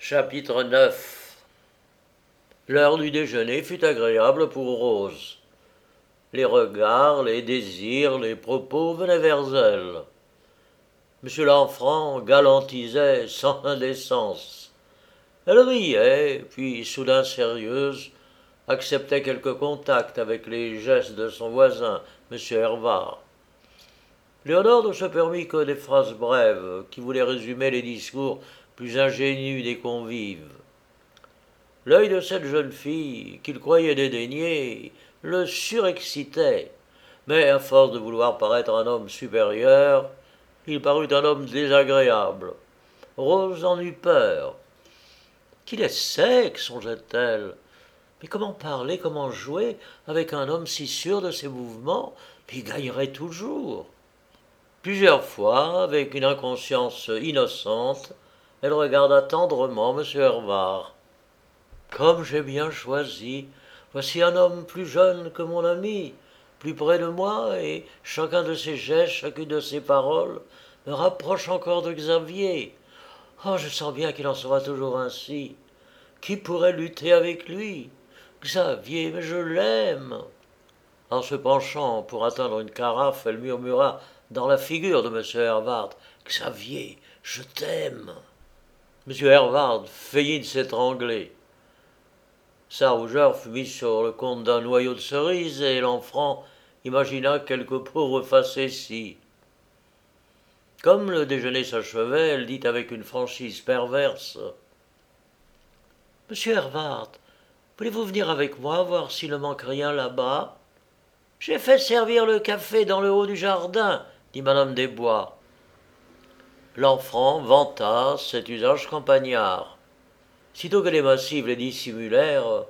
Chapitre 9. L'heure du déjeuner fut agréable pour Rose. Les regards, les désirs, les propos venaient vers elle. Monsieur Lanfranc galantisait sans indécence. Elle riait, puis, soudain sérieuse, acceptait quelques contacts avec les gestes de son voisin, monsieur Hervart. Léonore ne se permit que des phrases brèves qui voulaient résumer les discours plus ingénus des convives. L'œil de cette jeune fille, qu'il croyait dédaigner, le surexcitait, mais à force de vouloir paraître un homme supérieur, il parut un homme désagréable. Rose en eut peur. Qu'il est sec, songeait-elle. Mais comment parler, comment jouer avec un homme si sûr de ses mouvements, qui gagnerait toujours? Plusieurs fois, avec une inconscience innocente, elle regarda tendrement M. Hervart. Comme j'ai bien choisi, voici un homme plus jeune que mon ami, plus près de moi, et chacun de ses gestes, chacune de ses paroles, me rapproche encore de Xavier. Oh, je sens bien qu'il en sera toujours ainsi. Qui pourrait lutter avec lui? Xavier, mais je l'aime. En se penchant pour atteindre une carafe, elle murmura dans la figure de M. Hervart. Xavier, je t'aime. M. Hervart faillit de s'étrangler. Sa rougeur fut mise sur le compte d'un noyau de cerise, et Lanfranc imagina quelque pauvre facétie. Comme le déjeuner s'achevait, elle dit avec une franchise perverse. Monsieur Hervart, voulez-vous venir avec moi voir s'il ne manque rien là-bas? J'ai fait servir le café dans le haut du jardin, dit madame Desbois. Lanfranc vanta cet usage campagnard. Sitôt que les massifs les dissimulèrent,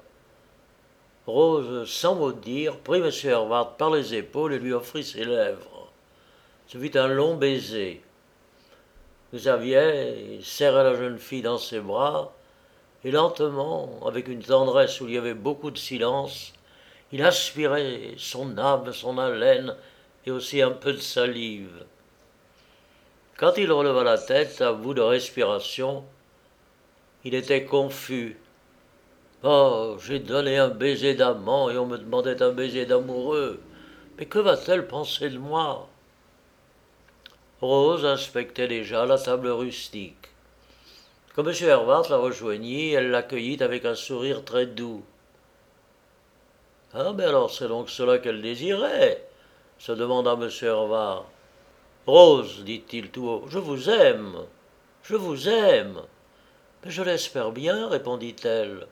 Rose, sans mot dire, prit M. Hervart par les épaules et lui offrit ses lèvres. Ce fut un long baiser. Xavier serra la jeune fille dans ses bras, et lentement, avec une tendresse où il y avait beaucoup de silence, il aspirait son âme, son haleine, et aussi un peu de salive. Quand il releva la tête, à bout de respiration, il était confus. Oh, j'ai donné un baiser d'amant et on me demandait un baiser d'amoureux. Mais que va-t-elle penser de moi? Rose inspectait déjà la table rustique. Quand M. Hervart la rejoignit, elle l'accueillit avec un sourire très doux. Ah, mais alors c'est donc cela qu'elle désirait, se demanda M. Hervart. Rose, dit-il tout haut, je vous aime, je vous aime. Mais je l'espère bien, répondit-elle.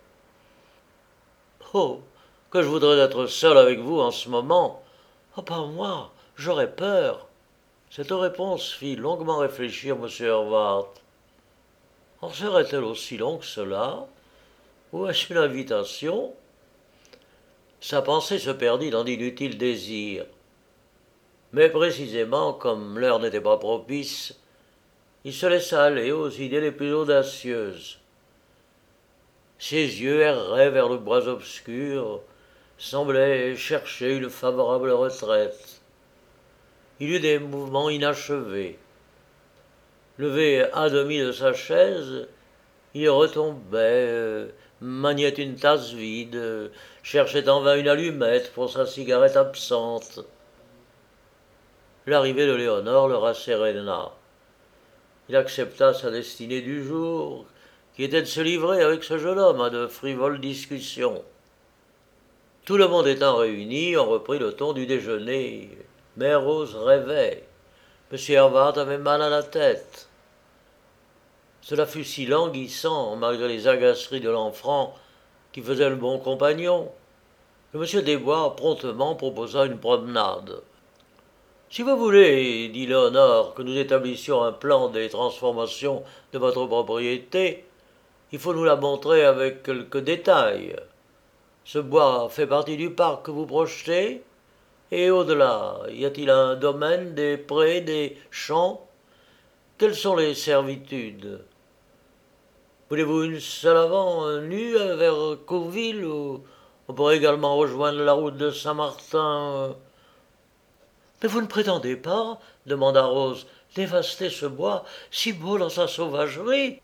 Oh, que je voudrais être seul avec vous en ce moment. Oh, pas moi, j'aurais peur. Cette réponse fit longuement réfléchir M. Hervart. En serait-elle aussi longue que cela? Ou est-ce une invitation? Sa pensée se perdit dans d'inutiles désirs. Mais précisément, comme l'heure n'était pas propice, il se laissa aller aux idées les plus audacieuses. Ses yeux erraient vers le bois obscur, semblaient chercher une favorable retraite. Il eut des mouvements inachevés. Levé à demi de sa chaise, il retombait, maniait une tasse vide, cherchait en vain une allumette pour sa cigarette absente. L'arrivée de Léonore le rasséréna. Il accepta sa destinée du jour, qui était de se livrer avec ce jeune homme à de frivoles discussions. Tout le monde étant réuni, on reprit le ton du déjeuner. Mère Rose rêvait. M. Hervart avait mal à la tête. Cela fut si languissant, malgré les agaceries de Lanfranc, qui faisait le bon compagnon, que M. Desbois promptement proposa une promenade. Si vous voulez, dit Léonore, que nous établissions un plan des transformations de votre propriété, il faut nous la montrer avec quelques détails. Ce bois fait partie du parc que vous projetez? Et au-delà, y a-t-il un domaine, des prés, des champs? Quelles sont les servitudes? Voulez-vous une seule avant nue vers Courville, ou on pourrait également rejoindre la route de Saint-Martin? Mais vous ne prétendez pas, demanda Rose, dévaster ce bois si beau dans sa sauvagerie?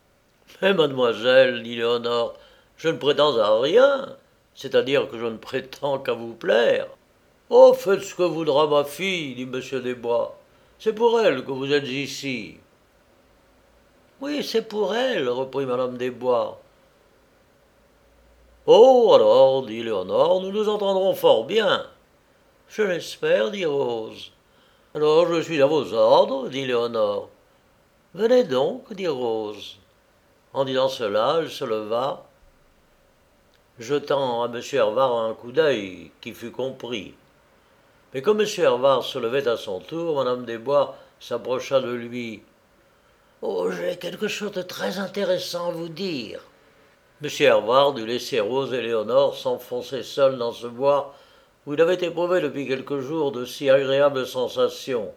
Mais mademoiselle, dit Léonore, je ne prétends à rien, c'est-à-dire que je ne prétends qu'à vous plaire. Oh, faites ce que voudra ma fille, dit M. Desbois. C'est pour elle que vous êtes ici. Oui, c'est pour elle, reprit madame Desbois. Oh, alors, dit Léonore, nous nous entendrons fort bien. Je l'espère, dit Rose. Alors, je suis à vos ordres, dit Léonore. Venez donc, dit Rose. En disant cela, elle se leva, jetant à M. Hervart un coup d'œil qui fut compris. Mais comme M. Hervart se levait à son tour, Mme Desbois s'approcha de lui. Oh, j'ai quelque chose de très intéressant à vous dire. M. Hervart dut laisser Rose et Léonore s'enfoncer seuls dans ce bois où il avait éprouvé depuis quelques jours de si agréables sensations.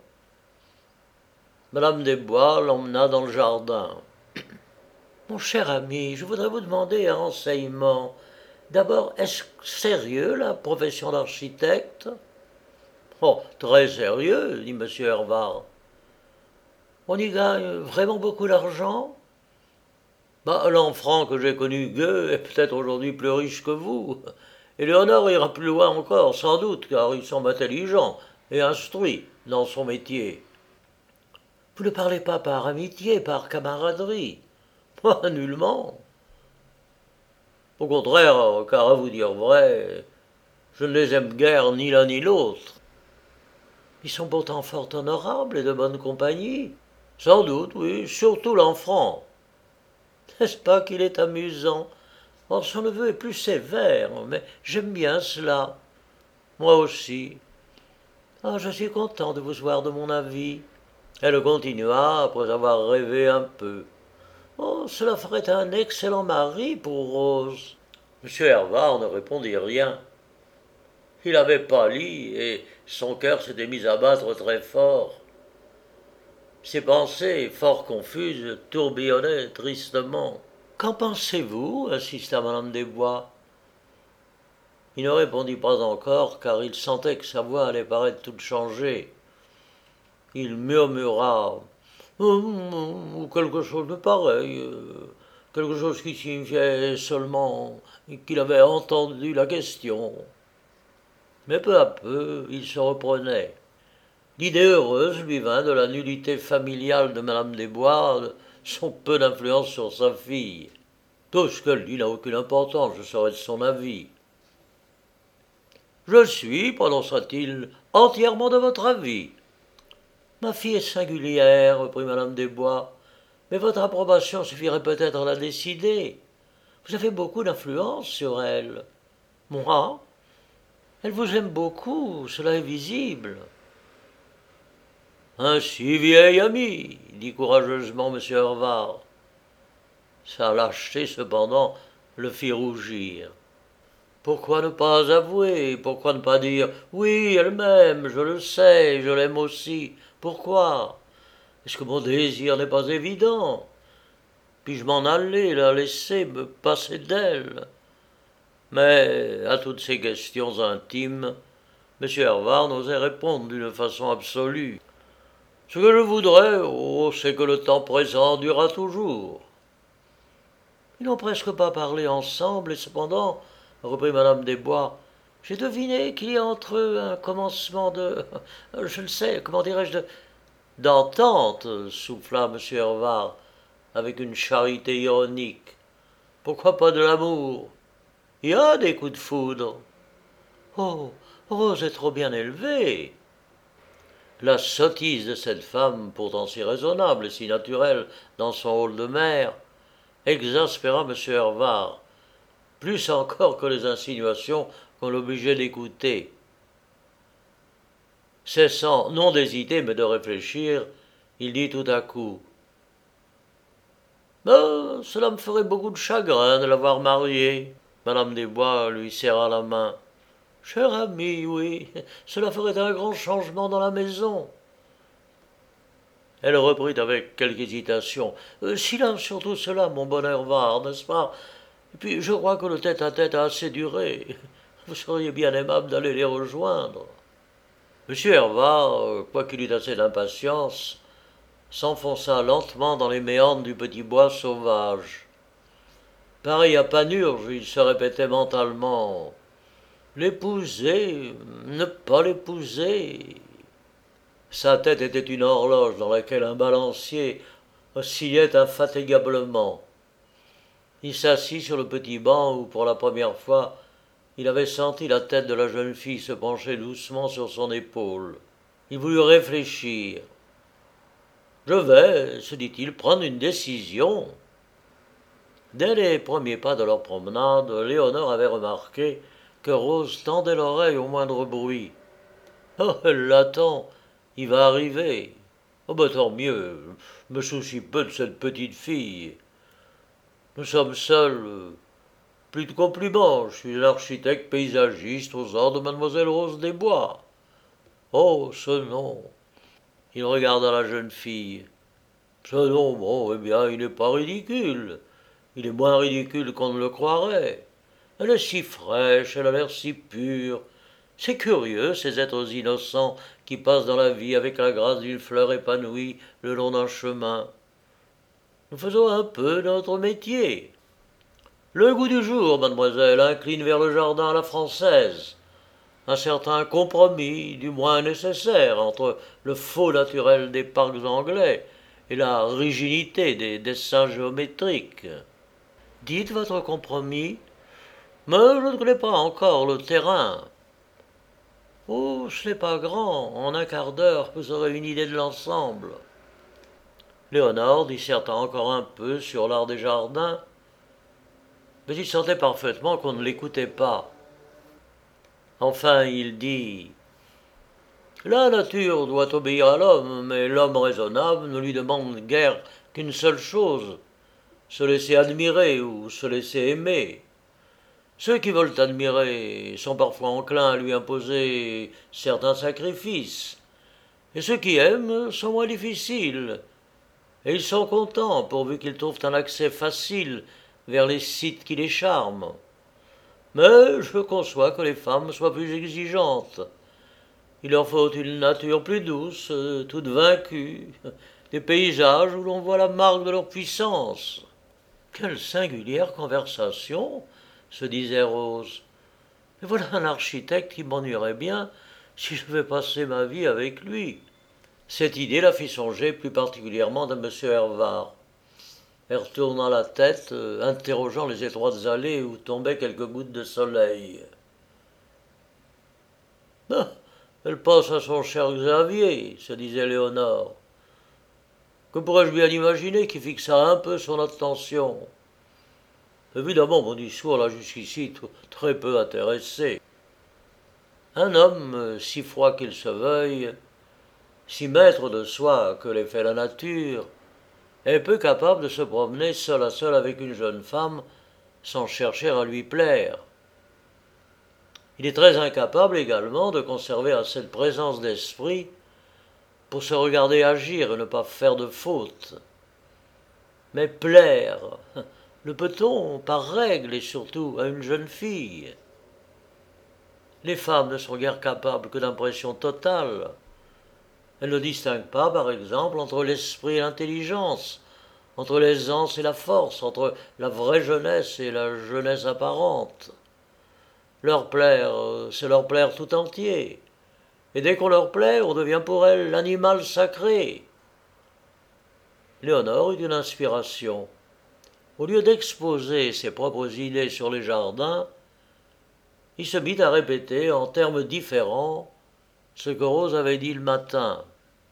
Mme Desbois l'emmena dans le jardin. Mon cher ami, je voudrais vous demander un renseignement. D'abord, est-ce sérieux la profession d'architecte? Oh, très sérieux, dit M. Hervart. On y gagne vraiment beaucoup d'argent? L'enfant que j'ai connu gueux est peut-être aujourd'hui plus riche que vous. Et Léonore ira plus loin encore, sans doute, car il semble intelligent et instruit dans son métier. Vous ne parlez pas par amitié, par camaraderie? Nullement. Au contraire, car à vous dire vrai, je ne les aime guère ni l'un ni l'autre. Ils sont pourtant fort honorables et de bonne compagnie. Sans doute, oui, surtout l'enfant. N'est-ce pas qu'il est amusant? Or, son neveu est plus sévère, mais j'aime bien cela. Moi aussi. Ah, je suis content de vous voir de mon avis. Elle continua, après avoir rêvé un peu. Oh, cela ferait un excellent mari pour Rose. M. Hervart ne répondit rien. Il avait pâli et son cœur s'était mis à battre très fort. Ses pensées, fort confuses, tourbillonnaient tristement. Qu'en pensez-vous? Insista Mme Desbois. Il ne répondit pas encore, car il sentait que sa voix allait paraître toute changée. Il murmura ou quelque chose de pareil, quelque chose qui signifiait seulement qu'il avait entendu la question. Mais peu à peu, il se reprenait. L'idée heureuse lui vint de la nullité familiale de Mme Desbois, de son peu d'influence sur sa fille. Tout ce qu'elle dit n'a aucune importance, je serai de son avis. Je suis, prononça-t-il, entièrement de votre avis. Ma fille est singulière, reprit Mme Desbois, mais votre approbation suffirait peut-être à la décider. Vous avez beaucoup d'influence sur elle. Moi? Elle vous aime beaucoup, cela est visible. Un si vieil ami, dit courageusement M. Hervart. Sa lâcheté, cependant, le fit rougir. Pourquoi ne pas avouer? Pourquoi ne pas dire oui, elle m'aime, je le sais, je l'aime aussi. Pourquoi? Est-ce que mon désir n'est pas évident? Puis-je m'en aller, la laisser me passer d'elle? Mais à toutes ces questions intimes, M. Hervart n'osait répondre d'une façon absolue. Ce que je voudrais, oh, c'est que le temps présent durera toujours. Ils n'ont presque pas parlé ensemble, et cependant, reprit Mme Desbois, j'ai deviné qu'il y a entre eux un commencement de, je ne sais, comment dirais-je, d'entente, souffla M. Hervart, avec une charité ironique. Pourquoi pas de l'amour? Il y a des coups de foudre. Oh, Rose est trop bien élevée. La sottise de cette femme, pourtant si raisonnable et si naturelle dans son rôle de mère, exaspéra M. Hervart, plus encore que les insinuations qu'on l'obligeait d'écouter. Cessant non d'hésiter mais de réfléchir, il dit tout à coup « cela me ferait beaucoup de chagrin de l'avoir mariée. » Mme Desbois lui serra la main. « Cher ami, oui, cela ferait un grand changement dans la maison. » Elle reprit avec quelque hésitation. Silence sur tout cela, mon bon Hervart, n'est-ce pas? Et puis je crois que le tête-à-tête a assez duré. Vous seriez bien aimable d'aller les rejoindre. M. Hervart, quoiqu'il eût assez d'impatience, s'enfonça lentement dans les méandres du petit bois sauvage. Pareil à Panurge, il se répétait mentalement « L'épouser, ne pas l'épouser ». Sa tête était une horloge dans laquelle un balancier oscillait infatigablement. Il s'assit sur le petit banc où, pour la première fois, il avait senti la tête de la jeune fille se pencher doucement sur son épaule. Il voulut réfléchir. « Je vais, se dit-il, prendre une décision. » Dès les premiers pas de leur promenade, Léonore avait remarqué que Rose tendait l'oreille au moindre bruit. « Oh, elle l'attend, il va arriver. Oh, ben tant mieux, je me soucie peu de cette petite fille. Nous sommes seuls. Plus de compliments, je suis l'architecte paysagiste aux ordres de mademoiselle Rose des Bois. Oh, ce nom. » Il regarda la jeune fille. « Ce nom, bon, eh bien, il n'est pas ridicule. Il est moins ridicule qu'on ne le croirait. Elle est si fraîche, elle a l'air si pure. C'est curieux, ces êtres innocents qui passent dans la vie avec la grâce d'une fleur épanouie le long d'un chemin. Nous faisons un peu notre métier. Le goût du jour, mademoiselle, incline vers le jardin à la française. Un certain compromis, du moins nécessaire, entre le faux naturel des parcs anglais et la rigidité des dessins géométriques. Dites votre compromis, mais je ne connais pas encore le terrain. Oh, ce n'est pas grand, en un quart d'heure vous aurez une idée de l'ensemble. Léonore disserta encore un peu sur l'art des jardins, mais il sentait parfaitement qu'on ne l'écoutait pas. Enfin, il dit « La nature doit obéir à l'homme, mais l'homme raisonnable ne lui demande guère qu'une seule chose, se laisser admirer ou se laisser aimer. Ceux qui veulent admirer sont parfois enclins à lui imposer certains sacrifices, et ceux qui aiment sont moins difficiles, et ils sont contents pourvu qu'ils trouvent un accès facile vers les sites qui les charment. Mais je conçois que les femmes soient plus exigeantes. Il leur faut une nature plus douce, toute vaincue, des paysages où l'on voit la marque de leur puissance. » Quelle singulière conversation, se disait Rose. Mais voilà un architecte qui m'ennuierait bien si je devais passer ma vie avec lui. Cette idée la fit songer plus particulièrement à M. Hervart. Elle retourna la tête, interrogeant les étroites allées où tombaient quelques gouttes de soleil. « Ah, elle pense à son cher Xavier, se disait Léonore. Que pourrais-je bien imaginer qui fixa un peu son attention? Évidemment, mon discours l'a jusqu'ici très peu intéressé. Un homme, si froid qu'il se veuille, si maître de soi que l'ait fait la nature, est peu capable de se promener seul à seul avec une jeune femme sans chercher à lui plaire. Il est très incapable également de conserver assez de présence d'esprit pour se regarder agir et ne pas faire de faute. Mais plaire, le peut-on par règle et surtout à une jeune fille? Les femmes ne sont guère capables que d'impressions totales. Elles ne distinguent pas, par exemple, entre l'esprit et l'intelligence, entre l'aisance et la force, entre la vraie jeunesse et la jeunesse apparente. Leur plaire, c'est leur plaire tout entier. Et dès qu'on leur plaît, on devient pour elles l'animal sacré. Léonore eut une inspiration. Au lieu d'exposer ses propres idées sur les jardins, il se mit à répéter en termes différents ce que Rose avait dit le matin.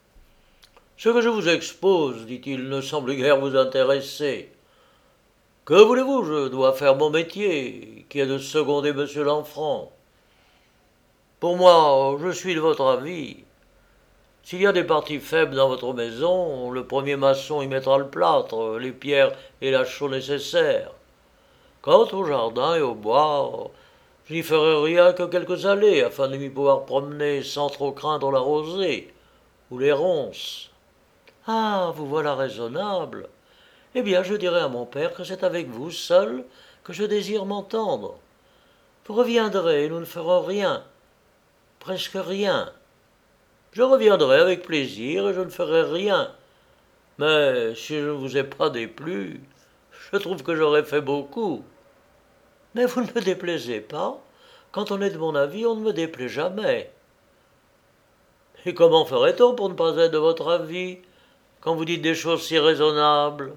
« Ce que je vous expose, dit-il, ne semble guère vous intéresser. Que voulez-vous, je dois faire mon métier, qui est de seconder M. Lanfranc. Pour moi, je suis de votre avis. S'il y a des parties faibles dans votre maison, le premier maçon y mettra le plâtre, les pierres et la chaux nécessaires. Quant au jardin et au bois, je n'y ferai rien que quelques allées, afin de m'y pouvoir promener sans trop craindre la rosée ou les ronces. Ah, vous voilà raisonnable. Eh bien, je dirai à mon père que c'est avec vous seul que je désire m'entendre. Vous reviendrez et nous ne ferons rien, presque rien. Je reviendrai avec plaisir et je ne ferai rien, Mais si je ne vous ai pas déplu, je trouve que j'aurais fait beaucoup. Mais vous ne me déplaisez pas. Quand on est de mon avis, on ne me déplaît jamais. Et comment ferait-on pour ne pas être de votre avis, quand vous dites des choses si raisonnables?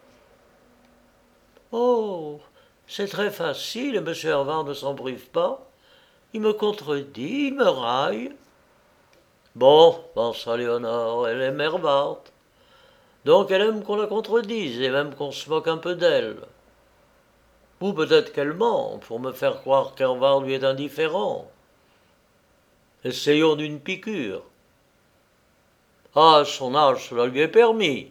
Oh, c'est très facile, et M. Hervard ne s'en prive pas. Il me contredit, il me raille. Bon, pensa Léonore, elle aime Hervard. Donc elle aime qu'on la contredise, et même qu'on se moque un peu d'elle. Ou peut-être qu'elle ment, pour me faire croire qu'Hervard lui est indifférent. Essayons d'une piqûre. Ah, à son âge, cela lui est permis.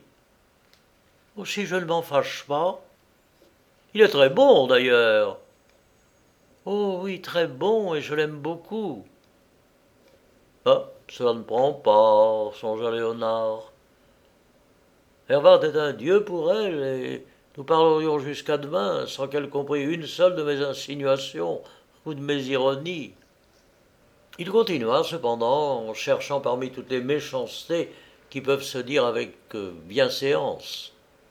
Aussi je ne m'en fâche pas. Il est très bon, d'ailleurs. Oh oui, très bon, et je l'aime beaucoup. Ah, cela ne prend pas, songea Léonard. Hervard est un dieu pour elle, et nous parlerions jusqu'à demain sans qu'elle comprît une seule de mes insinuations ou de mes ironies. Il continua cependant, en cherchant parmi toutes les méchancetés qui peuvent se dire avec bienséance.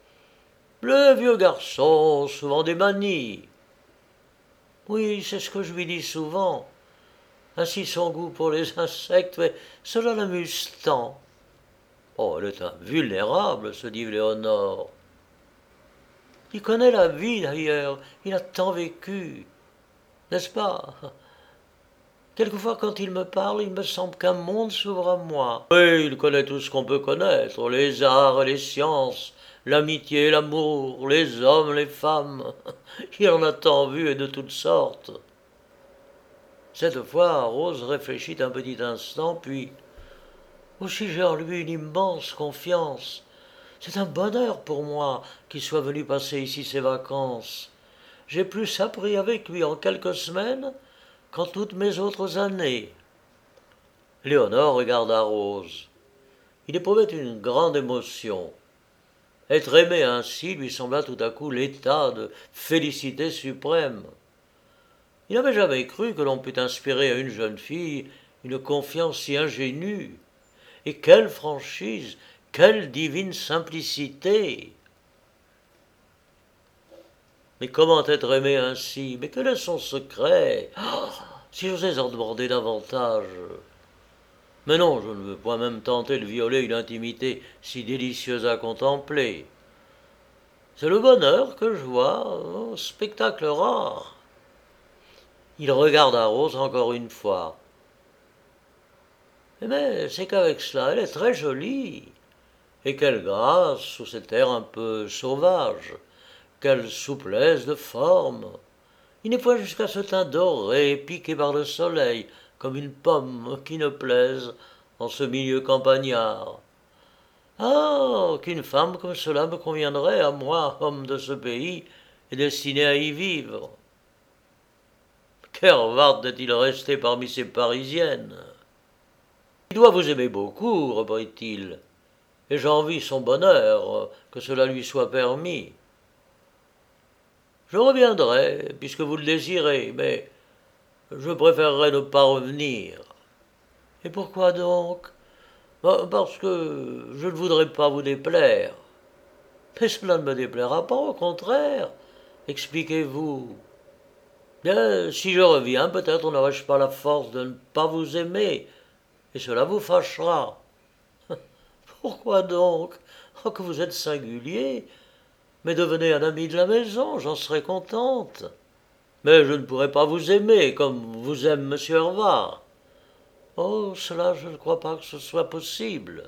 Le vieux garçon, souvent des manies. Oui, c'est ce que je lui dis souvent. Ainsi son goût pour les insectes, mais cela l'amuse tant. Oh, elle est invulnérable, se dit Léonore. Il connaît la vie, d'ailleurs, il a tant vécu. N'est-ce pas? Quelquefois, quand il me parle, il me semble qu'un monde s'ouvre à moi. Oui, il connaît tout ce qu'on peut connaître, les arts et les sciences, l'amitié, l'amour, les hommes, les femmes. Il en a tant vu et de toutes sortes. Cette fois, Rose réfléchit un petit instant, puis aussi j'ai en lui une immense confiance. C'est un bonheur pour moi qu'il soit venu passer ici ses vacances. J'ai plus appris avec lui en quelques semaines qu'en toutes mes autres années. Léonore regarda Rose. Il éprouvait une grande émotion. Être aimé ainsi lui sembla tout à coup l'état de félicité suprême. Il n'avait jamais cru que l'on pût inspirer à une jeune fille une confiance si ingénue. Et quelle franchise, quelle divine simplicité! Mais comment être aimé ainsi? Mais quel est son secret? Ah, si j'osais en demander davantage. Mais non, je ne veux point même tenter de violer une intimité si délicieuse à contempler. C'est le bonheur que je vois, un spectacle rare. Il regarda Rose encore une fois. Mais c'est qu'avec cela, elle est très jolie. Et quelle grâce sous cet air un peu sauvage. Quelle souplesse de forme. Il n'est point jusqu'à ce teint doré, piqué par le soleil, comme une pomme qui ne plaise en ce milieu campagnard. Ah, qu'une femme comme cela me conviendrait à moi, homme de ce pays, et destiné à y vivre. Qu'Hervard est-il resté parmi ces Parisiennes? Il doit vous aimer beaucoup, reprit-il, et j'envie son bonheur, que cela lui soit permis. Je reviendrai, puisque vous le désirez, mais je préférerais ne pas revenir. Et pourquoi donc? Parce que je ne voudrais pas vous déplaire. Mais cela ne me déplaira pas, au contraire. Expliquez-vous. Bien, si je reviens, peut-être n'aurai-je pas la force de ne pas vous aimer, et cela vous fâchera. Pourquoi donc? Oh, que vous êtes singulier. Mais devenez un ami de la maison, j'en serais contente. Mais je ne pourrais pas vous aimer comme vous aime M. Hervard. Oh, cela, je ne crois pas que ce soit possible.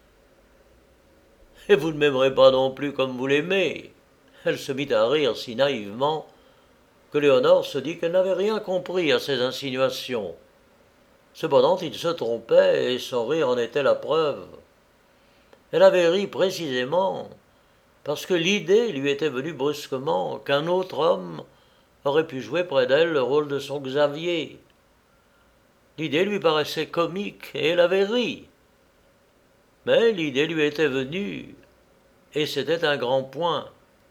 Et vous ne m'aimerez pas non plus comme vous l'aimez. Elle se mit à rire si naïvement que Léonore se dit qu'elle n'avait rien compris à ces insinuations. Cependant, il se trompait, et son rire en était la preuve. Elle avait ri précisément parce que l'idée lui était venue brusquement qu'un autre homme aurait pu jouer près d'elle le rôle de son Xavier. L'idée lui paraissait comique, et elle avait ri. Mais l'idée lui était venue, et c'était un grand point.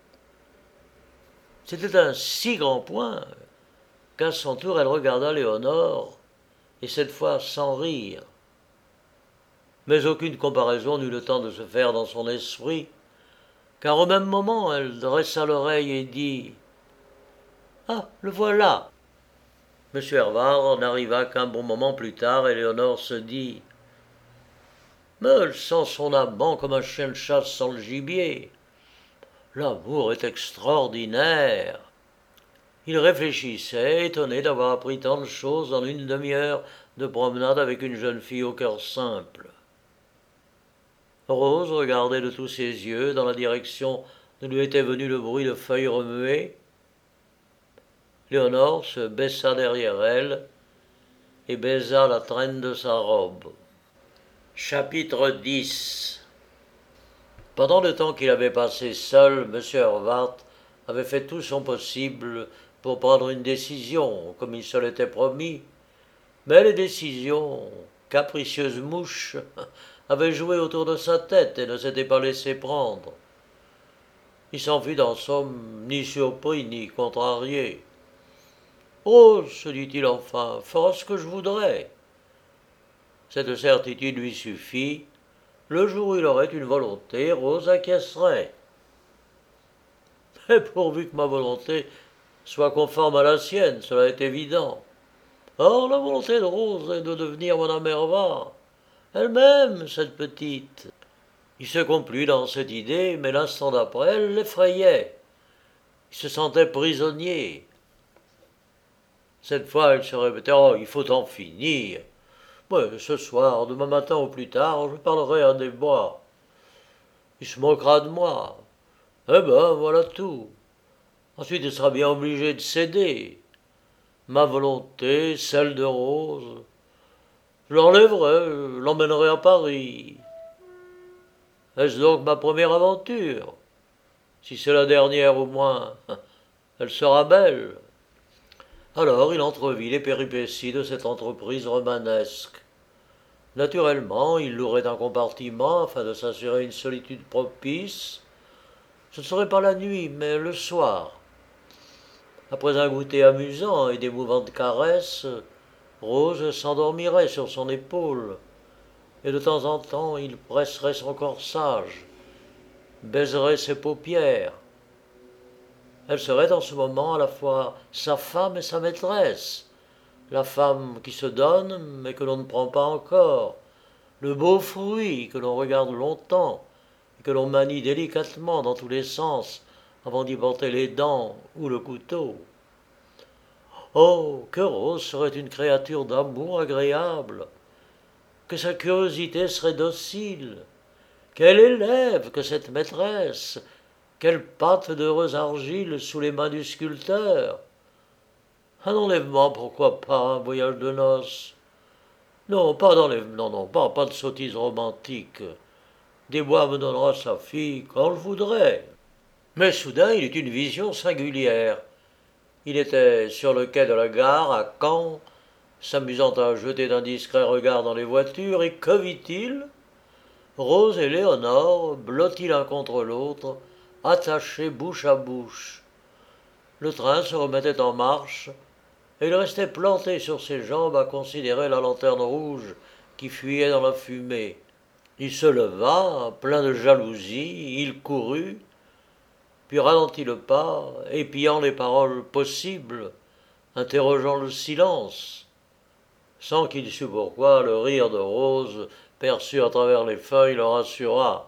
C'était un si grand point qu'à son tour elle regarda Léonore, et cette fois sans rire. Mais aucune comparaison n'eut le temps de se faire dans son esprit car au même moment elle dressa l'oreille et dit « Ah, le voilà !» M. Hervard n'arriva qu'un bon moment plus tard, et Léonore se dit « Mais elle sent son amant comme un chien de chasse sent le gibier. L'amour est extraordinaire. » Il réfléchissait, étonné d'avoir appris tant de choses en une demi-heure de promenade avec une jeune fille au cœur simple. Rose regardait de tous ses yeux dans la direction d'où lui était venu le bruit de feuilles remuées. Léonore se baissa derrière elle et baisa la traîne de sa robe. Chapitre 10. Pendant le temps qu'il avait passé seul, M. Hervart avait fait tout son possible pour prendre une décision, comme il se l'était promis, mais les décisions, capricieuses mouches, avaient joué autour de sa tête et ne s'étaient pas laissé prendre. Il s'en fut en somme ni surpris ni contrarié. « Oh, se dit-il enfin, fera ce que je voudrais. » Cette certitude lui suffit. Le jour où il aurait une volonté, Rose acquiescerait. Mais pourvu que ma volonté soit conforme à la sienne, cela est évident. Or, la volonté de Rose est de devenir Madame Hervart. Elle-même, cette petite. Il se complut dans cette idée, mais l'instant d'après, elle l'effrayait. Il se sentait prisonnier. Cette fois, il se répétait « Oh, il faut en finir. Ouais, ce soir, demain matin ou plus tard, je parlerai à Desbois. Il se moquera de moi. Eh ben, voilà tout. Ensuite, il sera bien obligé de céder. Ma volonté, celle de Rose. Je l'enlèverai, l'emmènerai à Paris. Est-ce donc ma première aventure? Si c'est la dernière, au moins, elle sera belle. » Alors il entrevit les péripéties de cette entreprise romanesque. Naturellement, il louerait un compartiment afin de s'assurer une solitude propice. Ce ne serait pas la nuit, mais le soir. Après un goûter amusant et d'émouvantes caresses, Rose s'endormirait sur son épaule, et de temps en temps il presserait son corsage, baiserait ses paupières. Elle serait en ce moment à la fois sa femme et sa maîtresse, la femme qui se donne mais que l'on ne prend pas encore, le beau fruit que l'on regarde longtemps et que l'on manie délicatement dans tous les sens avant d'y porter les dents ou le couteau. Oh, que Rose serait une créature d'amour agréable, que sa curiosité serait docile, quel élève que cette maîtresse, quelle pâte d'heureuse argile sous les mains du sculpteur. Un enlèvement, pourquoi pas, un voyage de noces. Non, pas d'enlèvement, non, pas de sottise romantique. Desbois me donnera sa fille quand je voudrais. Mais soudain, il eut une vision singulière. Il était sur le quai de la gare, à Caen, s'amusant à jeter d'indiscrets regards dans les voitures, et que vit-il? Rose et Léonore, blottis l'un contre l'autre, attachés bouche à bouche. Le train se remettait en marche, et il restait planté sur ses jambes à considérer la lanterne rouge qui fuyait dans la fumée. Il se leva, plein de jalousie, il courut, puis ralentit le pas, épiant les paroles possibles, interrogeant le silence, sans qu'il sût pourquoi le rire de Rose, perçu à travers les feuilles, le rassura.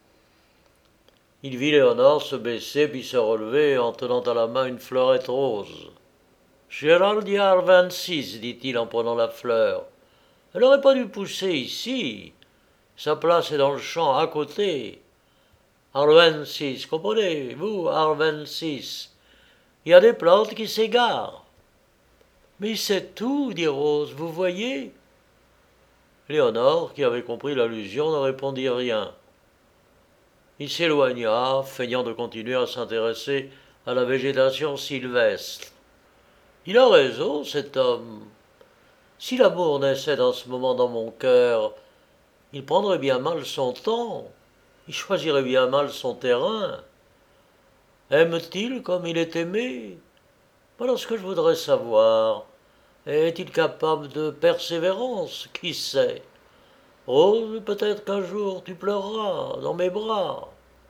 Il vit Léonore se baisser puis se relever en tenant à la main une fleurette rose. « Géraldia 26, dit-il en prenant la fleur. Elle n'aurait pas dû pousser ici. Sa place est dans le champ à côté. Arvensis, comprenez-vous, Arvensis. Il y a des plantes qui s'égarent. » « Mais c'est tout, dit Rose, vous voyez ?» Léonore, qui avait compris l'allusion, ne répondit rien. Il s'éloigna, feignant de continuer à s'intéresser à la végétation sylvestre. Il a raison, cet homme. Si l'amour naissait en ce moment dans mon cœur, il prendrait bien mal son temps, il choisirait bien mal son terrain. Aime-t-il comme il est aimé? Voilà ce que je voudrais savoir. Est-il capable de persévérance? Qui sait? Rose, peut-être qu'un jour tu pleureras dans mes bras.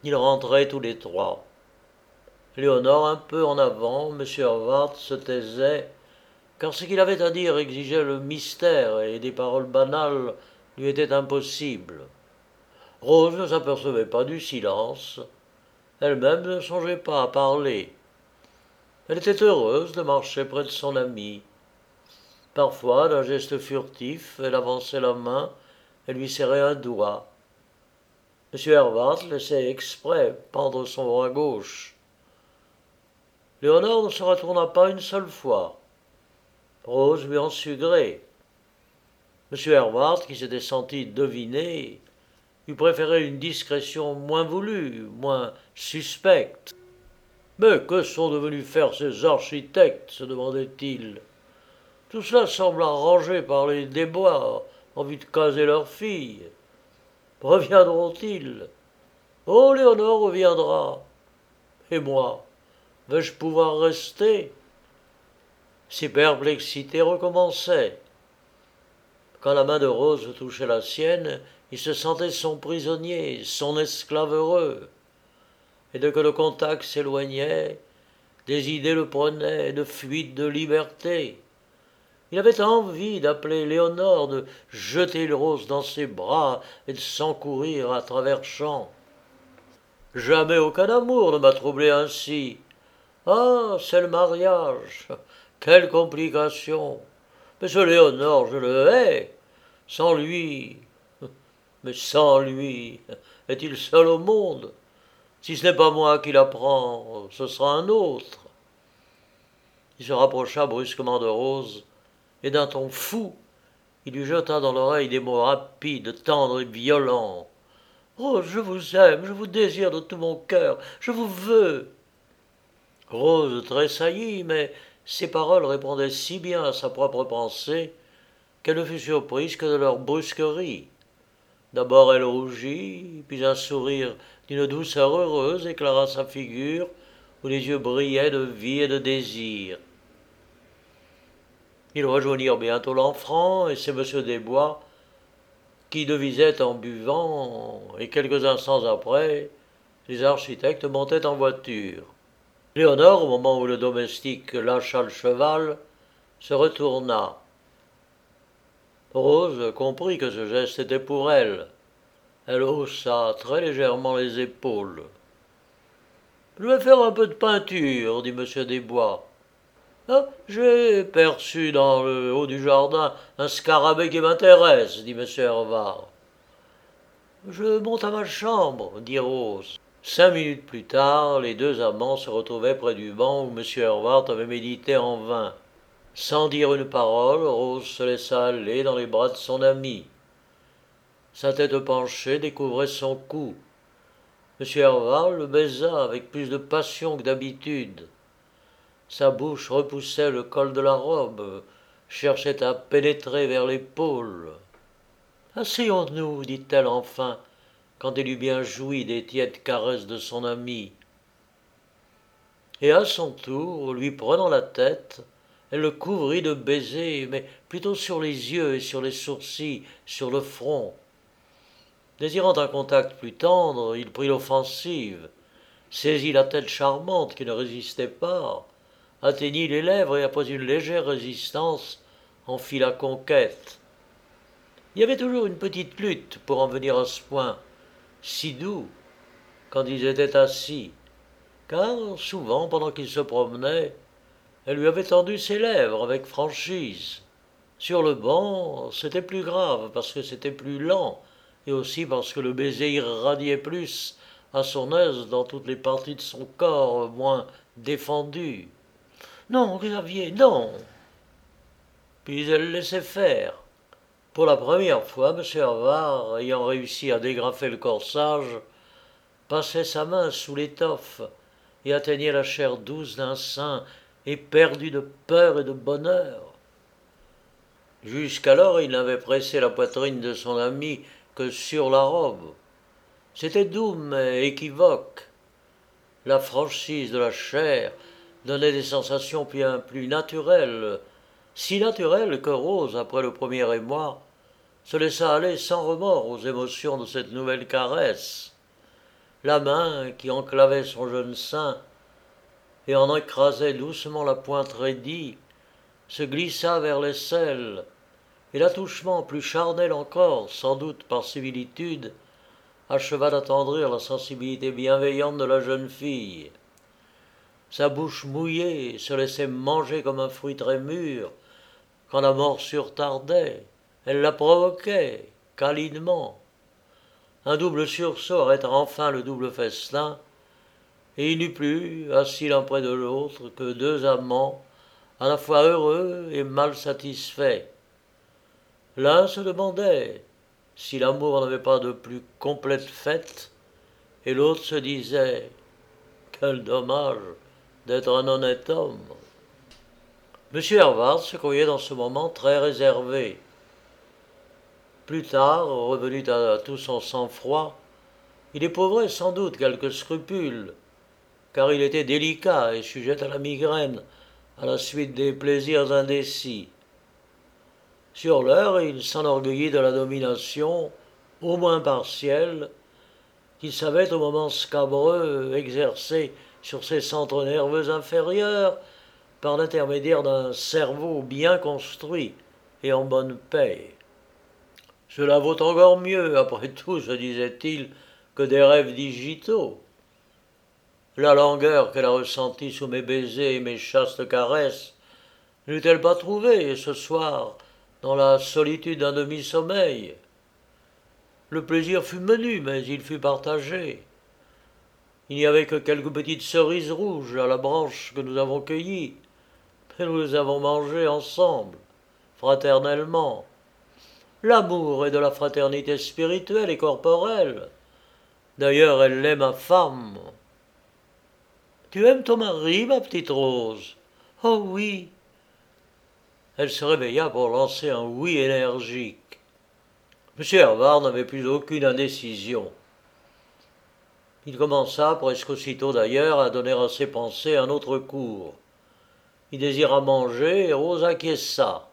Ils rentraient tous les trois. Léonore un peu en avant, M. Hervart se taisait, car ce qu'il avait à dire exigeait le mystère et des paroles banales lui étaient impossibles. Rose ne s'apercevait pas du silence, elle-même ne songeait pas à parler. Elle était heureuse de marcher près de son amie. Parfois, d'un geste furtif, elle avançait la main et lui serrait un doigt. M. Hervart laissait exprès pendre son bras gauche. Léonore ne se retourna pas une seule fois. Rose lui en sut gré. M. Hervart, qui s'était senti deviné, eût préféré une discrétion moins voulue, moins suspecte. Mais que sont devenus faire ces architectes se demandait-il. Tout cela semble arrangé par les Desbois en vue de caser leur fille. Reviendront-ils? Oh, Léonore reviendra. Et moi, vais-je pouvoir rester? Ses perplexités recommençaient. Quand la main de Rose touchait la sienne, il se sentait son prisonnier, son esclave heureux. Et dès que le contact s'éloignait, des idées le prenaient de fuite de liberté. Il avait envie d'appeler Léonore, de jeter Rose dans ses bras et de s'encourir à travers champs. Jamais aucun amour ne m'a troublé ainsi. Ah, c'est le mariage. Quelle complication. Mais ce Léonore, je le hais. Sans lui, mais sans lui, est-il seul au monde? Si ce n'est pas moi qui l'apprends, ce sera un autre. Il se rapprocha brusquement de Rose, et d'un ton fou, il lui jeta dans l'oreille des mots rapides, tendres et violents. Rose, je vous aime, je vous désire de tout mon cœur, je vous veux. Rose tressaillit, mais ces paroles répondaient si bien à sa propre pensée qu'elle ne fut surprise que de leur brusquerie. D'abord elle rougit, puis un sourire d'une douceur heureuse éclaira sa figure, où les yeux brillaient de vie et de désir. Ils rejoignirent bientôt l'Enfant, et c'est M. Desbois qui devisait en buvant, et quelques instants après, les architectes montaient en voiture. Léonore, au moment où le domestique lâcha le cheval, se retourna. Rose comprit que ce geste était pour elle. Elle haussa très légèrement les épaules. Je vais faire un peu de peinture, dit M. Desbois. Ah, j'ai perçu dans le haut du jardin un scarabée qui m'intéresse, dit M. Hervart. Je monte à ma chambre, dit Rose. 5 minutes plus tard, les deux amants se retrouvaient près du banc où M. Hervart avait médité en vain. Sans dire une parole, Rose se laissa aller dans les bras de son ami. Sa tête penchée découvrait son cou. M. Hervart le baisa avec plus de passion que d'habitude. Sa bouche repoussait le col de la robe, cherchait à pénétrer vers l'épaule. Asseyons-nous, dit-elle enfin, quand elle eut bien joui des tièdes caresses de son ami. Et à son tour, lui prenant la tête, elle le couvrit de baisers, mais plutôt sur les yeux et sur les sourcils, sur le front. Désirant un contact plus tendre, il prit l'offensive, saisit la tête charmante qui ne résistait pas, atteignit les lèvres et après une légère résistance, en fit la conquête. Il y avait toujours une petite lutte pour en venir à ce point, si doux, quand ils étaient assis, car souvent, pendant qu'ils se promenaient, elle lui avait tendu ses lèvres avec franchise. Sur le banc, c'était plus grave, parce que c'était plus lent, et aussi parce que le baiser irradiait plus à son aise dans toutes les parties de son corps moins défendues. Non, Xavier, non. Puis elle laissait faire. Pour la première fois, M. Hervart, ayant réussi à dégrafer le corsage, passait sa main sous l'étoffe et atteignait la chair douce d'un sein éperdu de peur et de bonheur. Jusqu'alors, il n'avait pressé la poitrine de son ami que sur la robe. C'était doux mais équivoque. La franchise de la chair donnait des sensations bien plus naturelles, si naturelles que Rose, après le premier émoi, se laissa aller sans remords aux émotions de cette nouvelle caresse. la main qui enclavait son jeune sein et en écrasait doucement la pointe raidie, se glissa vers l'aisselle, et l'attouchement plus charnel encore, sans doute par similitude, acheva d'attendrir la sensibilité bienveillante de la jeune fille. Sa bouche mouillée se laissait manger comme un fruit très mûr. Quand la morsure tardait, elle la provoquait, câlinement. Un double sursaut arrêta enfin le double festin, et il n'y eut plus, assis l'un près de l'autre, que deux amants, à la fois heureux et mal satisfaits. L'un se demandait si l'amour n'avait pas de plus complète fête, et l'autre se disait « Quel dommage d'être un honnête homme !» M. Hervard se croyait dans ce moment très réservé. Plus tard, revenu à tout son sang-froid, il éprouverait sans doute quelques scrupules, car il était délicat et sujet à la migraine à la suite des plaisirs indécis. Sur l'heure, il s'enorgueillit de la domination, au moins partielle, qu'il savait au moment scabreux exercer sur ses centres nerveux inférieurs par l'intermédiaire d'un cerveau bien construit et en bonne paix. Cela vaut encore mieux, après tout, se disait-il, que des rêves digitaux. La langueur qu'elle a ressentie sous mes baisers et mes chastes caresses, n'eût-elle pas trouvé, ce soir, dans la solitude d'un demi-sommeil? Le plaisir fut menu, mais il fut partagé. Il n'y avait que quelques petites cerises rouges à la branche que nous avons cueillies, mais nous les avons mangées ensemble, fraternellement. L'amour est de la fraternité spirituelle et corporelle. D'ailleurs, elle l'est, ma femme. Tu aimes ton mari, ma petite Rose? Oh oui. Elle se réveilla pour lancer un oui énergique. M. Hervard n'avait plus aucune indécision. Il commença, presque aussitôt d'ailleurs, à donner à ses pensées un autre cours. Il désira manger et Rose acquiesça.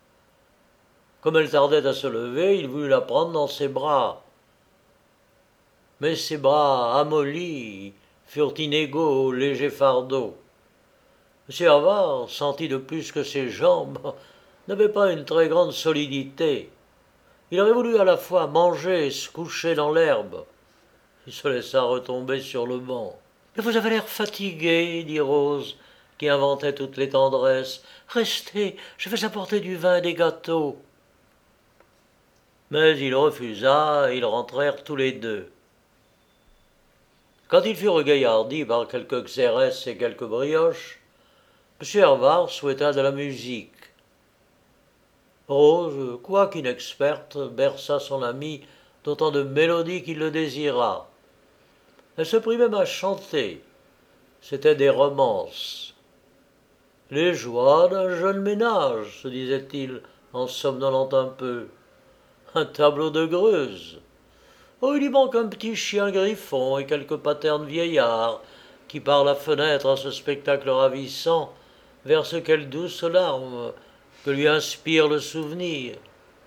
Comme elle tardait à se lever, il voulut la prendre dans ses bras. Mais ses bras amollis furent inégaux au léger fardeau. M. Hervard sentit de plus que ses jambes n'avaient pas une très grande solidité. Il aurait voulu à la fois manger et se coucher dans l'herbe. Il se laissa retomber sur le banc. « Mais vous avez l'air fatigué, dit Rose, qui inventait toutes les tendresses. Restez, je vais apporter du vin et des gâteaux. Mais il refusa, et ils rentrèrent tous les deux. Quand ils furent regaillardis par quelques xérès et quelques brioches, M. Hervard souhaita de la musique. Rose, quoiqu'inexperte, berça son ami d'autant de mélodies qu'il le désira. Elle se prit même à chanter. C'étaient des romances. Les joies d'un jeune ménage, se disait-il en somnolant un peu. Un tableau de Greuze. Oh, il y manque un petit chien griffon et quelques paternes vieillards qui, par la fenêtre à ce spectacle ravissant, versent quelles douces larmes que lui inspire le souvenir.